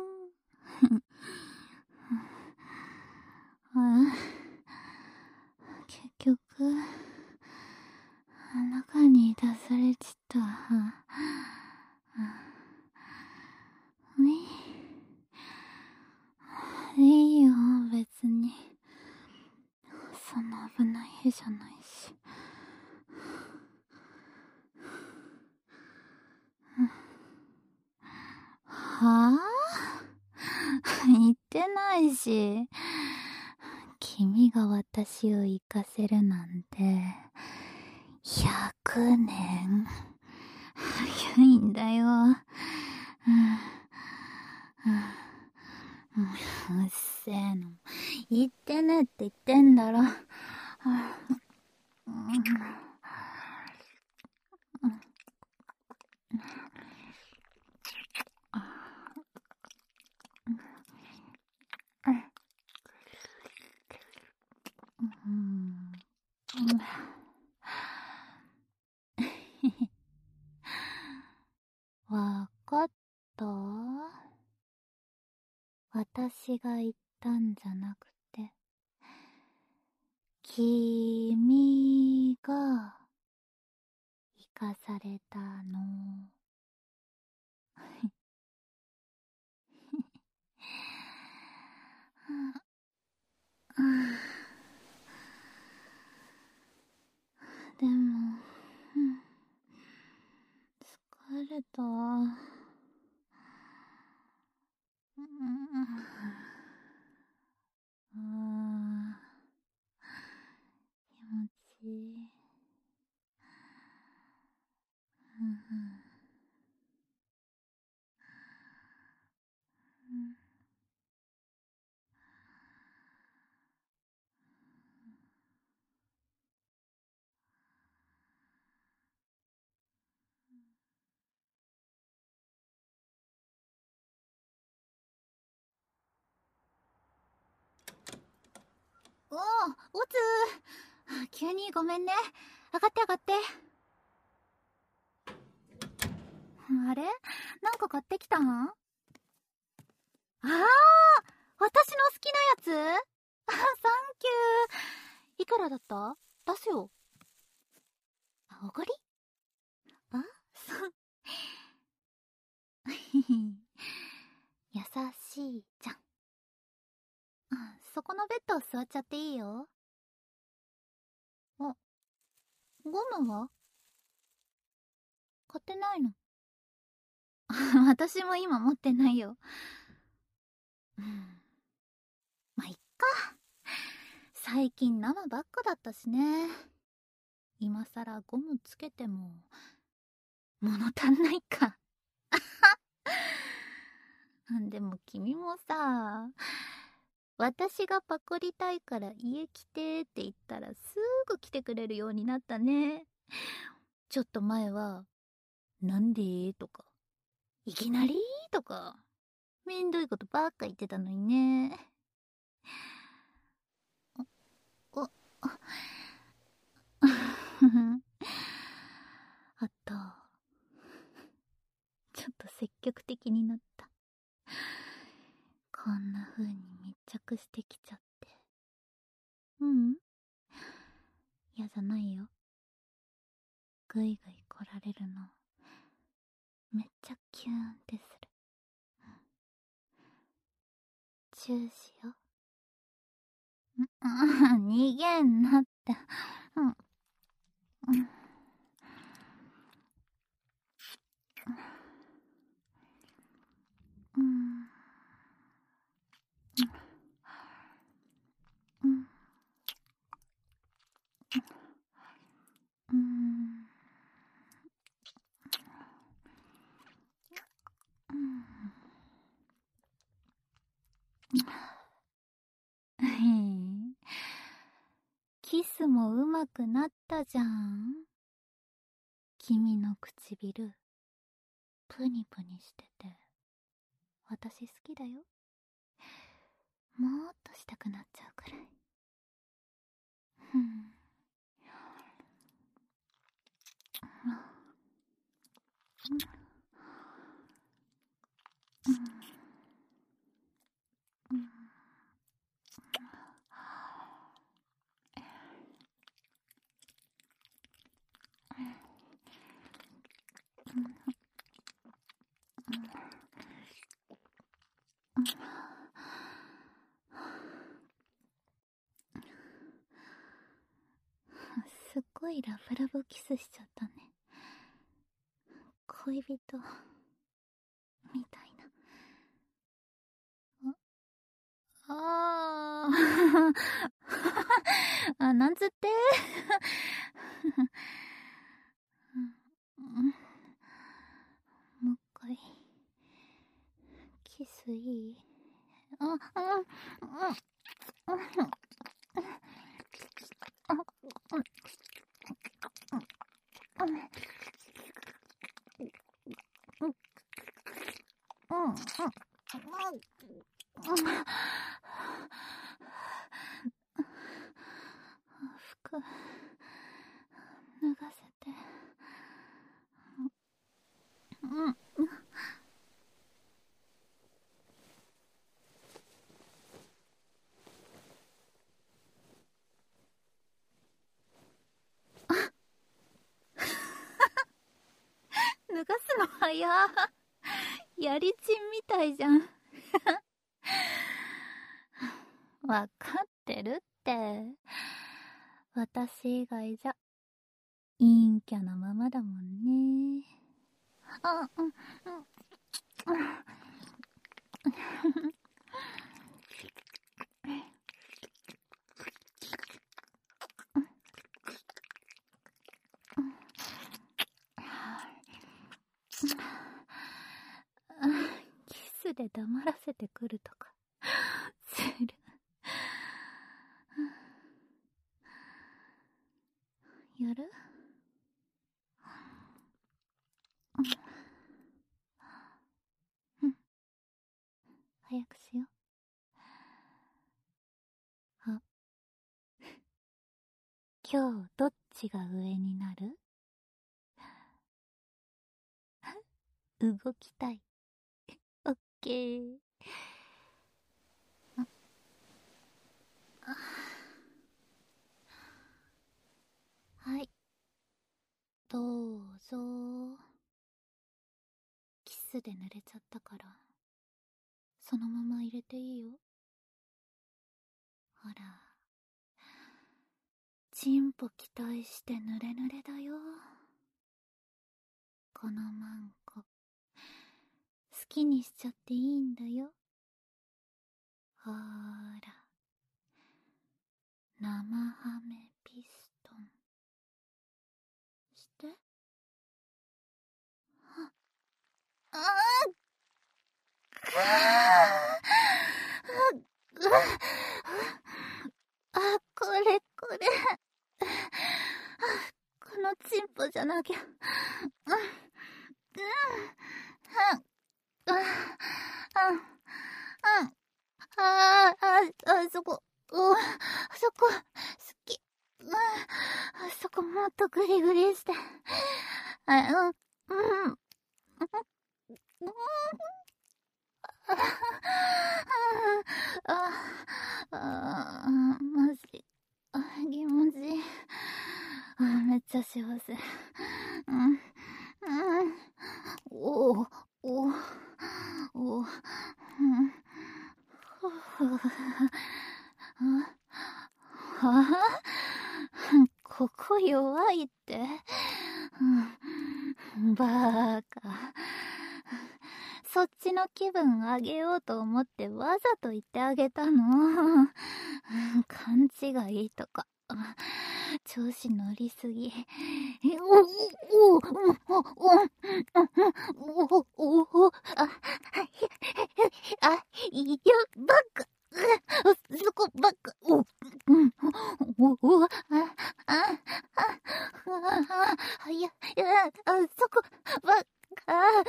結局、中に出されちった。いいよ、別に。そんな危ない日じゃないし。はぁ？言ってないし。君が私を行かせるなんて、100年。早いんだよ。うっせえの。言ってねって言ってんだろ。わかった？私が言ったんじゃなくて、君が生かされたの。でも、疲れた。 おつ急にごめんね。上がって上がって。あれなんか買ってきたん？ああ、私の好きなやつ。サンキュー。いくらだった？出すよ。おごり？あ、そう。優しいじゃん。そこのベッド座っちゃっていいよ。あ、ゴムは買ってないの？私も今持ってないよ。まあ、いっか。最近生ばっかだったしね。今さらゴムつけても、物足んないか。でも君もさ、私がパクりたいから家来てって言ったらすぐ来てくれるようになったね。ちょっと前は、なんでとか、いきなりとか、めんどいことばっか言ってたのにね。あ、あと、ちょっと積極的になった。こんな風に密着してきちゃって。嫌じゃないよ。ぐいぐい来られるの、めっちゃキューンってする。チューしよ。逃げんなって。うん。うん。うん。うん。キスも上手くなったじゃん。君の唇、プニプニしてて、私好きだよ。もっとしたくなっちゃうくらい。うん。すっごいラブラブキスしちゃったね。恋人みたいな。なんつってもう一回、キスいい？あ、うん、服、脱がせて。うん。脱がすの早。やりちんみたいじゃん。わかってるって。私以外じゃ、陰キャなままだもんね。あ、うん、うん、キスで黙らせてくるとか、する。やる？うん。早くしよう。あ、 今日どっちが上になる？動きたい。オッケー。はい。どうぞ。キスで濡れちゃったから、そのまま入れていいよ。ほら。チンポ期待して濡れ濡れだよ。このマンコ。好きにしちゃっていいんだよ。ほーら。生ハメピストン。して。あああ、これこれ。このチンポじゃなきゃ。そこ、そこ、好き。そこもっとグリグリして。マジ。気持ちいい。めっちゃ幸せ。おお、おお、おお、ここ弱いって。バーカ。そっちの気分上げようと思ってわざと言ってあげたの。勘違いとか。調子乗りすぎ。いや、バカ。そこばっか、そこばっか、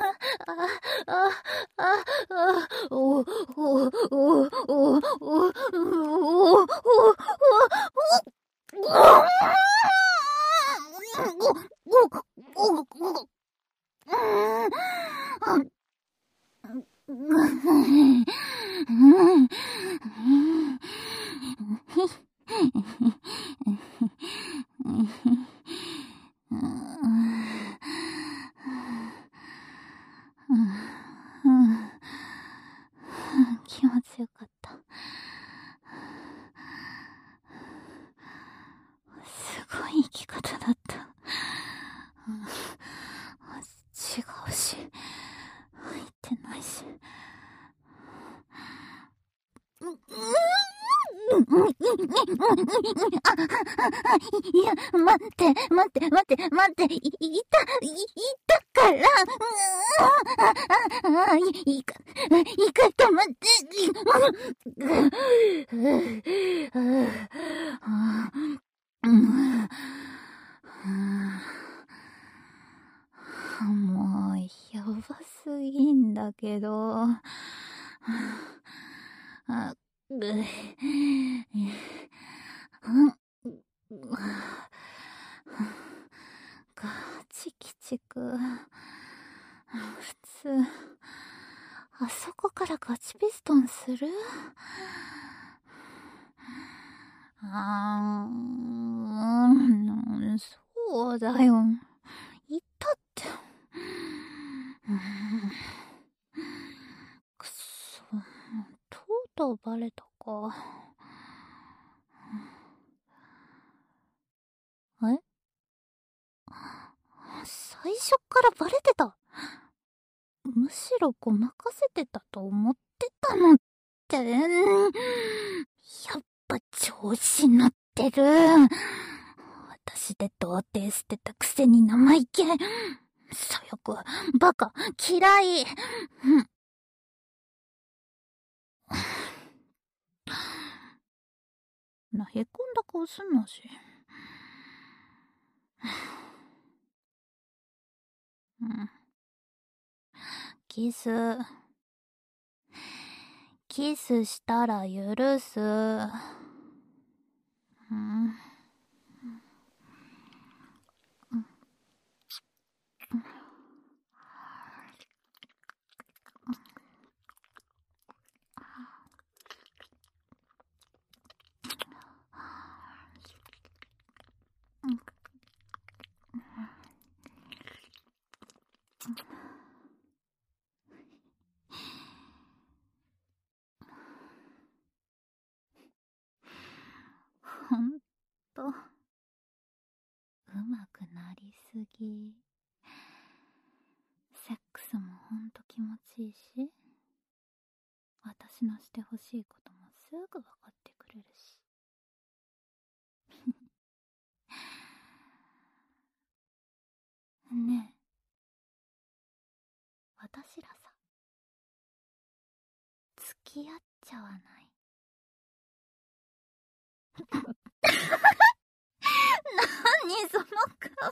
気持ちよかった。すごい生き方だった。違うし、入ってないし。いや、待って、いたから、いいか、止まって、もう、やばすぎんだけど、ガチ鬼畜。普通、あそこからガチピストンする？そうだよ。いたって。くそ、とうとうバレたか。え？最初からバレてた。むしろごまかせてたと思ってたのって。やっぱ調子乗ってる。私で童貞捨てたくせに生意気。最悪、バカ、嫌い。へこんだ顔すんなし。キス。キスしたら許す。 と、うまくなりすぎ。セックスもほんと気持ちいいし、私のしてほしいこともすぐわかってくれるし。ねえ、私らさ、付き合っちゃわない？何その顔。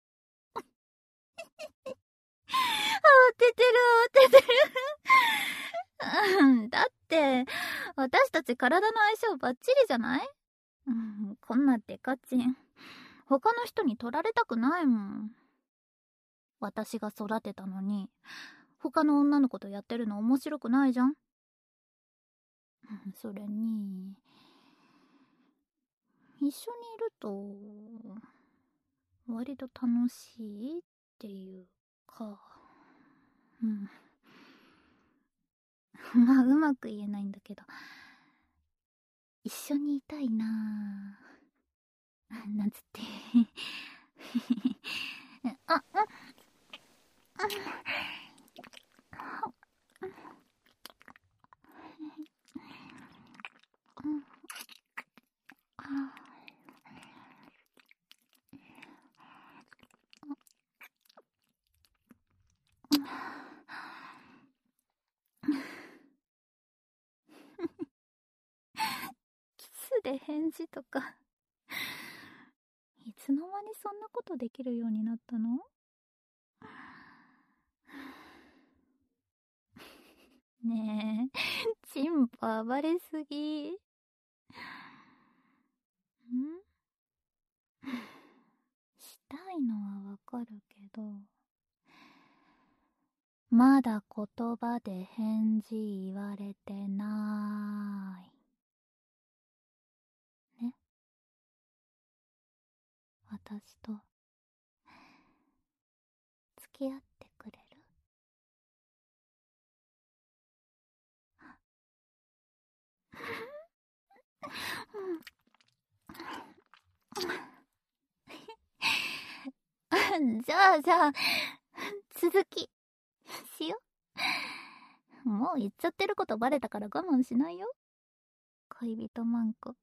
慌ててる慌ててる。だって、私たち体の相性バッチリじゃない？こんなデカチン、他の人に取られたくないもん。私が育てたのに、他の女の子とやってるの面白くないじゃん。それに、一緒にいると、割と楽しいっていうか、まあ、うまく言えないんだけど、一緒にいたいなぁ。なんつって。あ、キスで返事とか、いつの間にそんなことできるようになったの？ねえ、チンポ暴れすぎ。したいのはわかるけど、まだ言葉で返事言われてなーい。ね。私と、付き合ってくれる？じゃあ、続き、しよう。もう言っちゃってることバレたから我慢しないよ。恋人マンコ。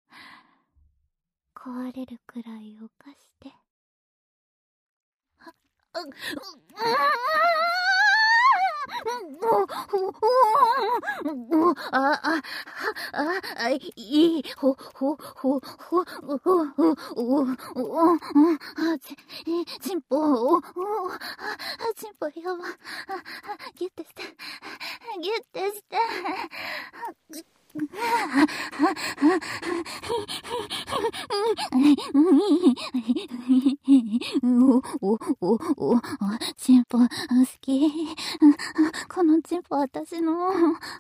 壊れるくらい犯して。いい、チンポ、チンポやば、ギュッてして、ギュッてして、チンポ、好き。このチンポ私の、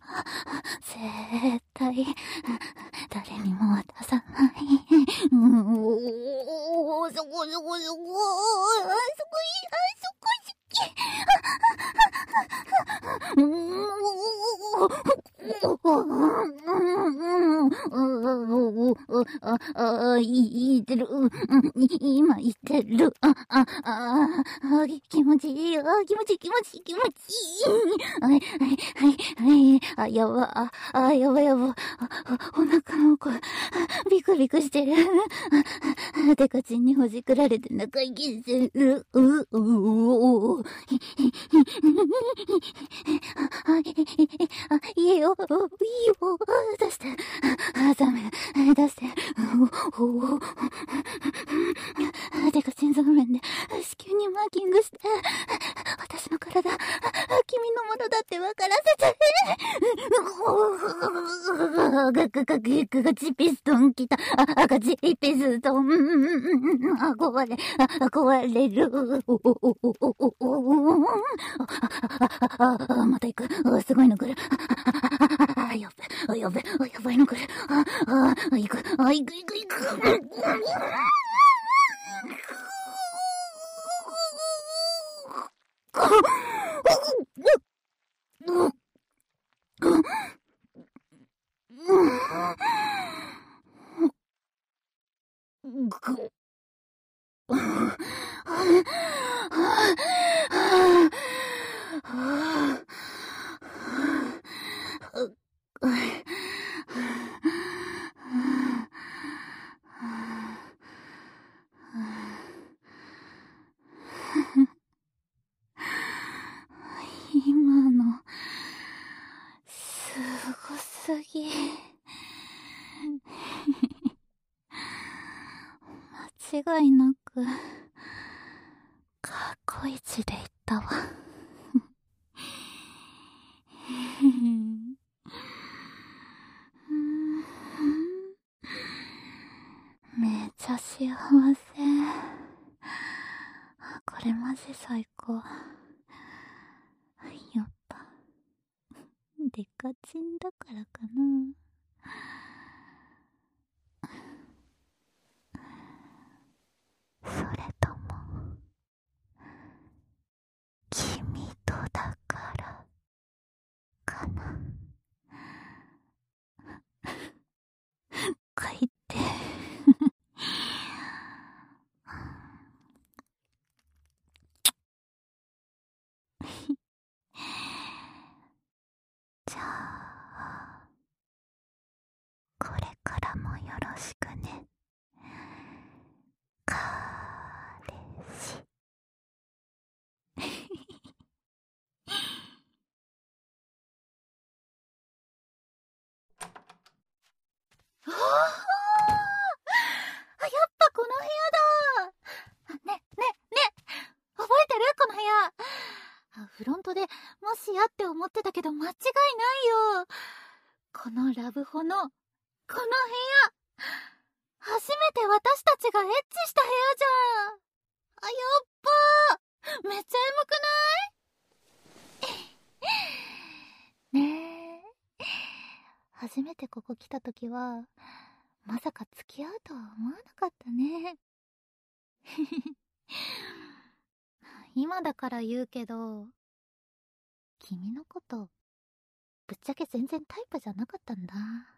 絶対、誰にも渡さない。そこ、そこ、そこ、そこいい、そこ好き。言ってる。今言ってる。気持ちいい。気持ちいい。やば。お腹の声、ビクビクしてる。デカチンにほじくられて中息してる。いいよ。出して。ダメ。出して。デカチン座面で、子宮にマーキングして、私の体、君のものだって分からせて。ガチピストン来た。ガチピストン。壊れる。また行く。すごいの来る。やばいの来る。行く。 違いなく、過去一で言ったわ。めっちゃ幸せ。これマジ最高。やっぱ、デカチンだからかな。それとも、君とだからかな。書いて。じゃあ、これからもよろしくね。彼氏。ああ、やっぱこの部屋だ。ね覚えてるこの部屋。フロントでもしやって思ってたけど間違いないよ。このラブホのこの部屋、初めて私たちがエッチした部屋じゃん。やっぱめっちゃエモくない？ねえ、初めてここ来た時はまさか付き合うとは思わなかったね。今だから言うけど、君のことぶっちゃけ全然タイプじゃなかったんだ。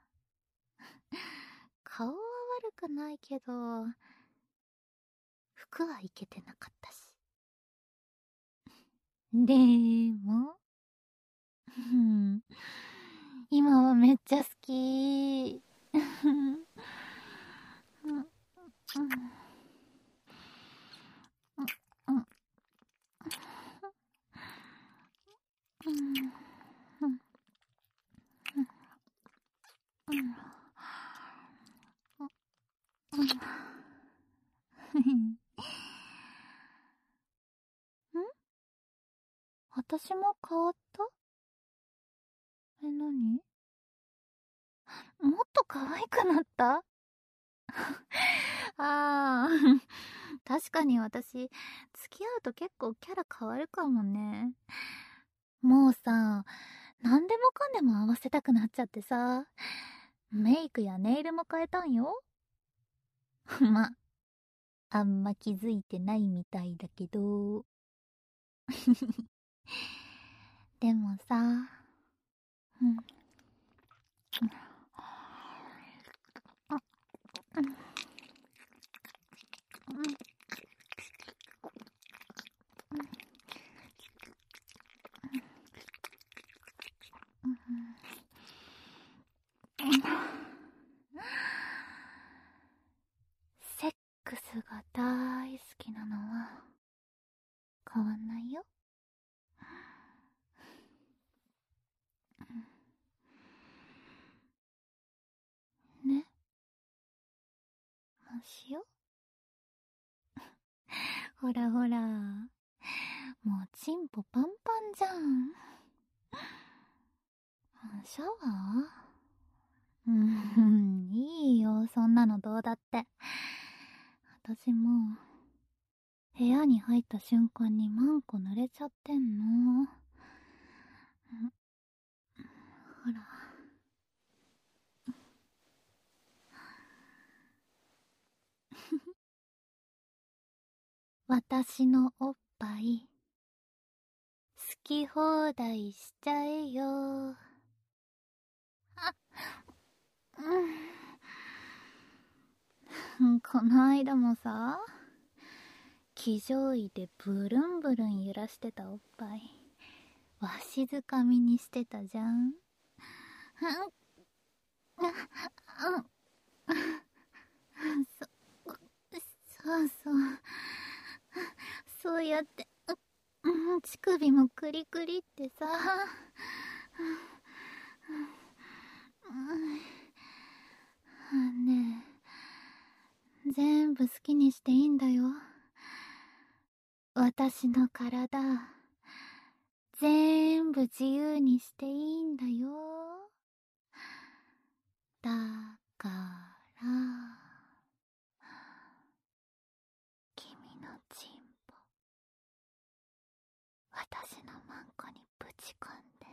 顔は悪くないけど、服はいけてなかったし。でも、今はめっちゃ好き。私も変わった？何？もっと可愛くなった？あー、確かに私、付き合うと結構キャラ変わるかもね。もうさ、何でもかんでも合わせたくなっちゃってさ、メイクやネイルも変えたんよ。ま、あんま気づいてないみたいだけど。でもさ、うん。セックスが大好きなのは変わんないよ。ね、もしよ。ほらほら、もうチンポパンパンじゃん。シャワー？いいよ、そんなのどうだって。私も部屋に入った瞬間にマンコ濡れちゃってんの。ほら。私のおっぱい好き放題しちゃえよ。この間もさ、騎乗位でブルンブルン揺らしてたおっぱいわしづかみにしてたじゃん。そ、そうそう。そうやって、乳首もクリクリってさ。ねえ、 全部好きにしていいんだよ。私の体、全部自由にしていいんだよ。だから、君のチンポ、私のマンコにぶち込んで。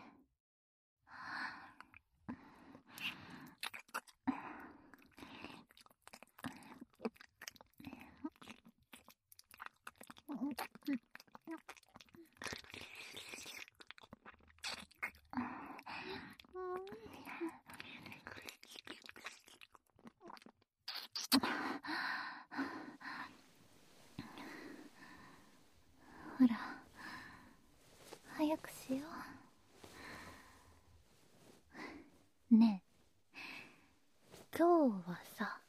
ほら、早くしよう。ねえ、今日はさ、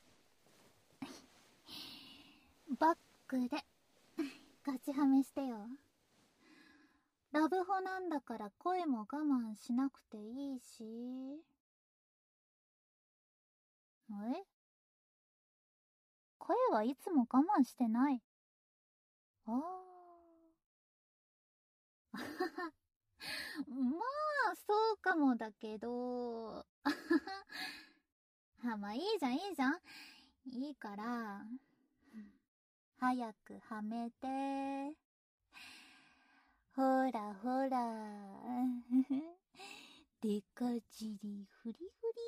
バックでガチハメしてよ。ラブホなんだから声も我慢しなくていいし。え？声はいつも我慢してない。ああ。まあ、そうかもだけど。まあいいじゃん、いいじゃん。いいから、早くはめて。ほらほら。でか尻フリフリ。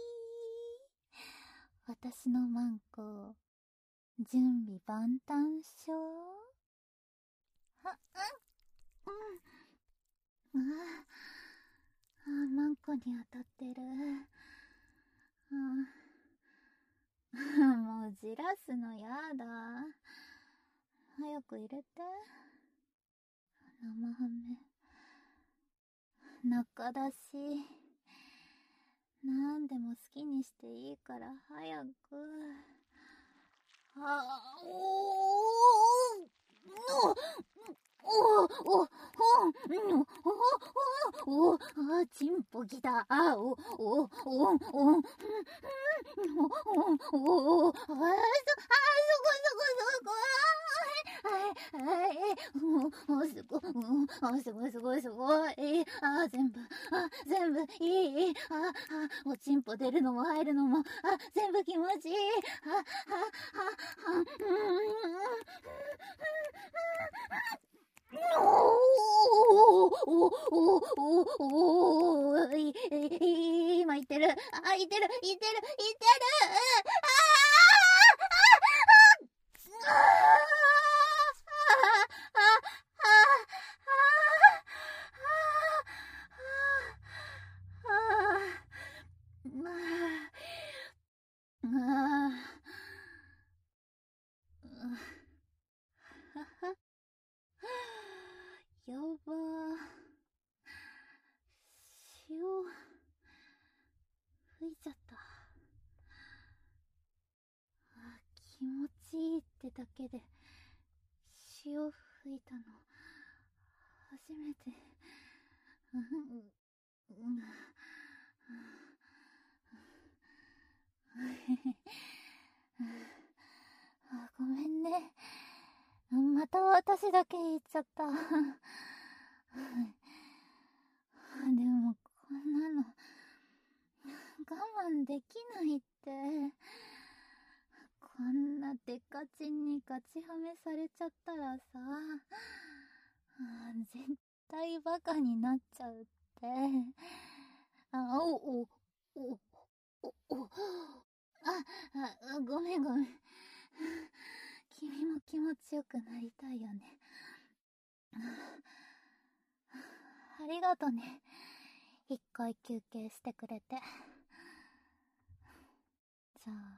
私のマンコ、準備万端しょ。マンコに当たってる。もうじらすのやだ。早く入れて。生ハメ。中だし。なんでも好きにしていいから早く。チンポきた。すごい。全部いい。おちんぽ出るのも入るのも、全部気持ちいい。今言ってる。言ってる。やばー。塩、吹いちゃった。気持ちいいってだけで、塩吹いたの、初めて。ごめんね。また私だけ言っちゃった。でも、こんなの、我慢できないって。こんなデカチンにガチハメされちゃったらさ、絶対バカになっちゃうって。ごめん。君も気持ちよくなりたいよね。ありがとね。一回休憩してくれて。じゃあ、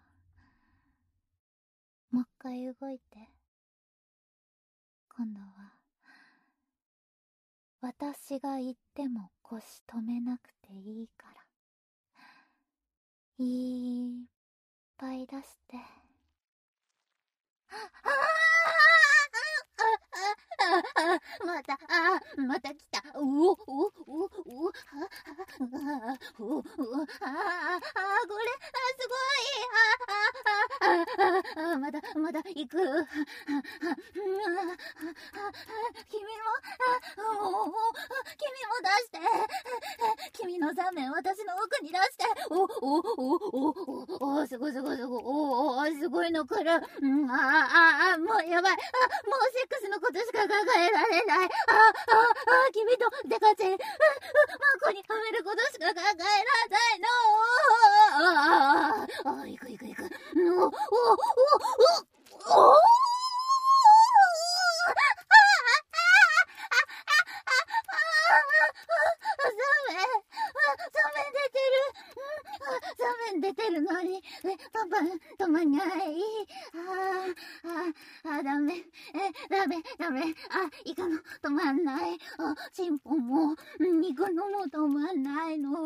もう一回動いて。今度は、私が言っても腰止めなくていいから。いっぱい出して。また来た。これ、すごい。 まだ行く。君も出して。君の座面私の奥に出して。すごい。すごいの来る。もうやばい。もうセックスのことしか考えられない。君とデカチェン、マコにはめることしか考えられないの。行く。座面出てるのに、止まんない。ダメ。行くの止まんない。チンポも、行くのも止まんないの。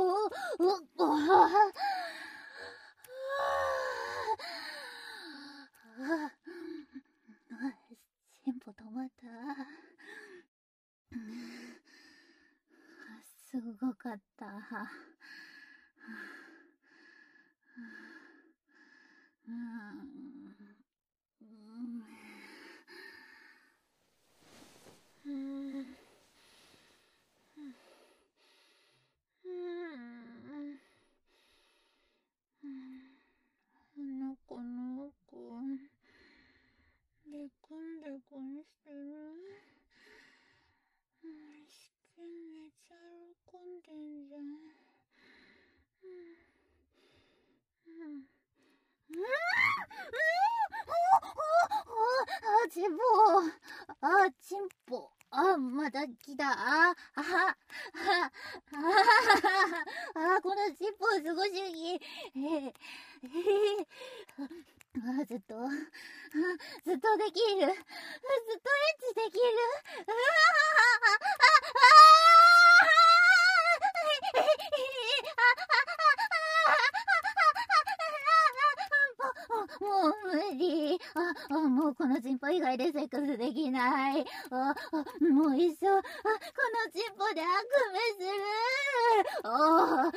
チンポ止まった。すごかった。のこでくんしてる。しけめちゃ喜んでんじゃん。チンポ。また来た。このチンポすごすぎ。ずっとできる。ずっとエッチできる。もう無理。もうこのチンポ以外でセックスできない。もう一生、このチンポで悪夢する。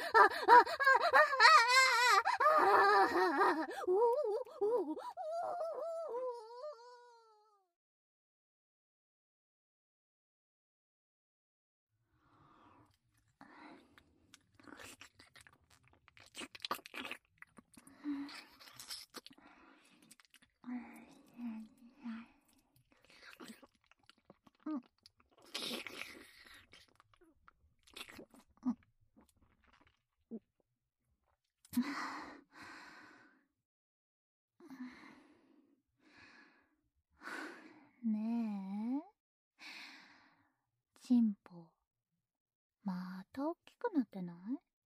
ねえ、チンポ、また大きくなってない？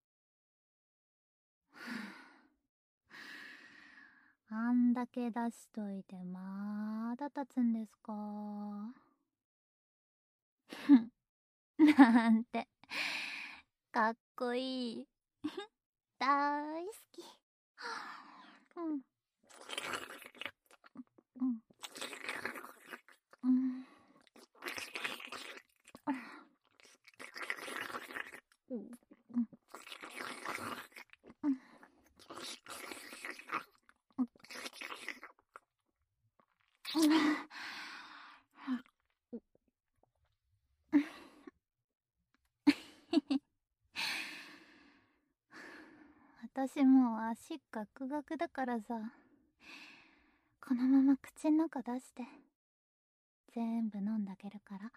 あんだけ出しといてまだ経つんですか？なんて、かっこいい。大好き。うん。私もう足ガクガクだからさ、このまま口ん中出して全部飲んであげるから。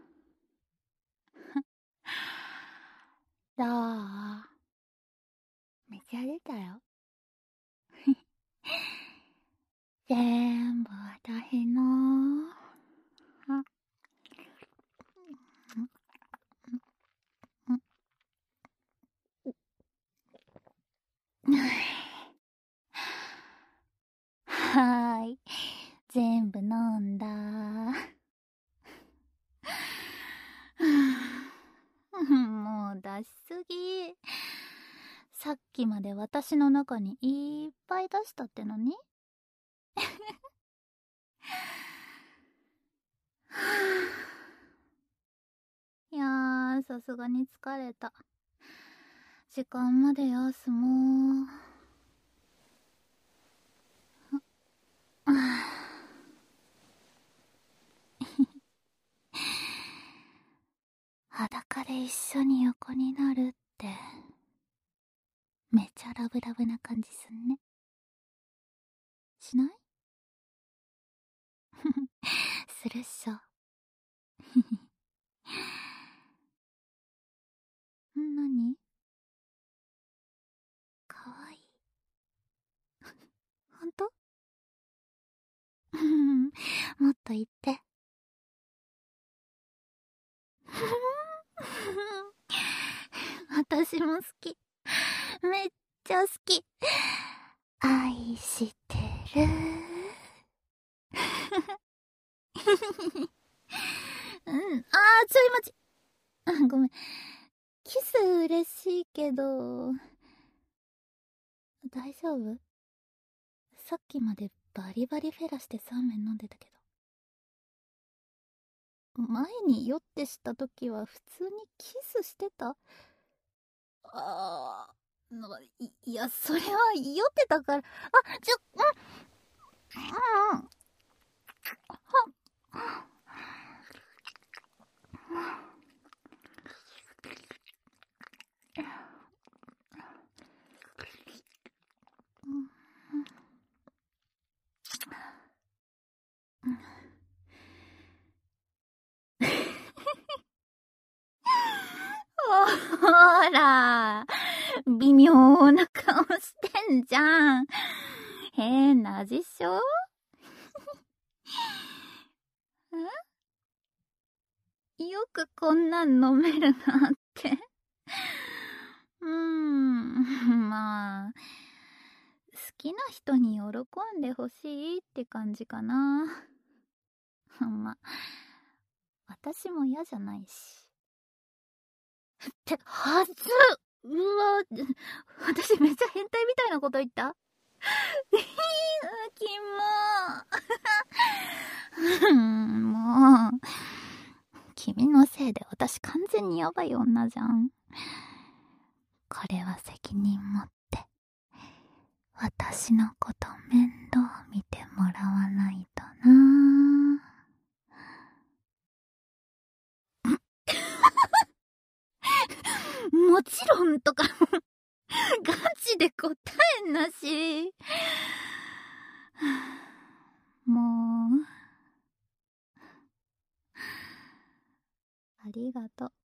どう？ はーい。全部飲んだ。もう出しすぎ。さっきまで私の中にいっぱい出したってのに。いやー、さすがに疲れた。時間まで休もう。裸で一緒に横になるって、めちゃラブラブな感じすんね。しない？するっしょ。なに？かわいい。ほんと？もっと言って。私も好き。めっちゃ好き。愛してる。うん、ちょい待ち。ごめん。キス嬉しいけど、大丈夫？さっきまでバリバリフェラして3麺飲んでたけど。前に酔ってした時は普通にキスしてた？いや、それは酔ってたから。うん。ほら、微妙な顔してんじゃん。変な味っしょ？よくこんなん飲めるなって。まあ、好きな人に喜んでほしいって感じかな。ま、私も嫌じゃないし。ってはず。うわ、私めっちゃ変態みたいなこと言った？キモ。もう、君のせいで私完全にヤバい女じゃん。これは責任持って、私のこと面倒見てもらわないとな。もちろんとかガチで答えなし。もう、ありがとう。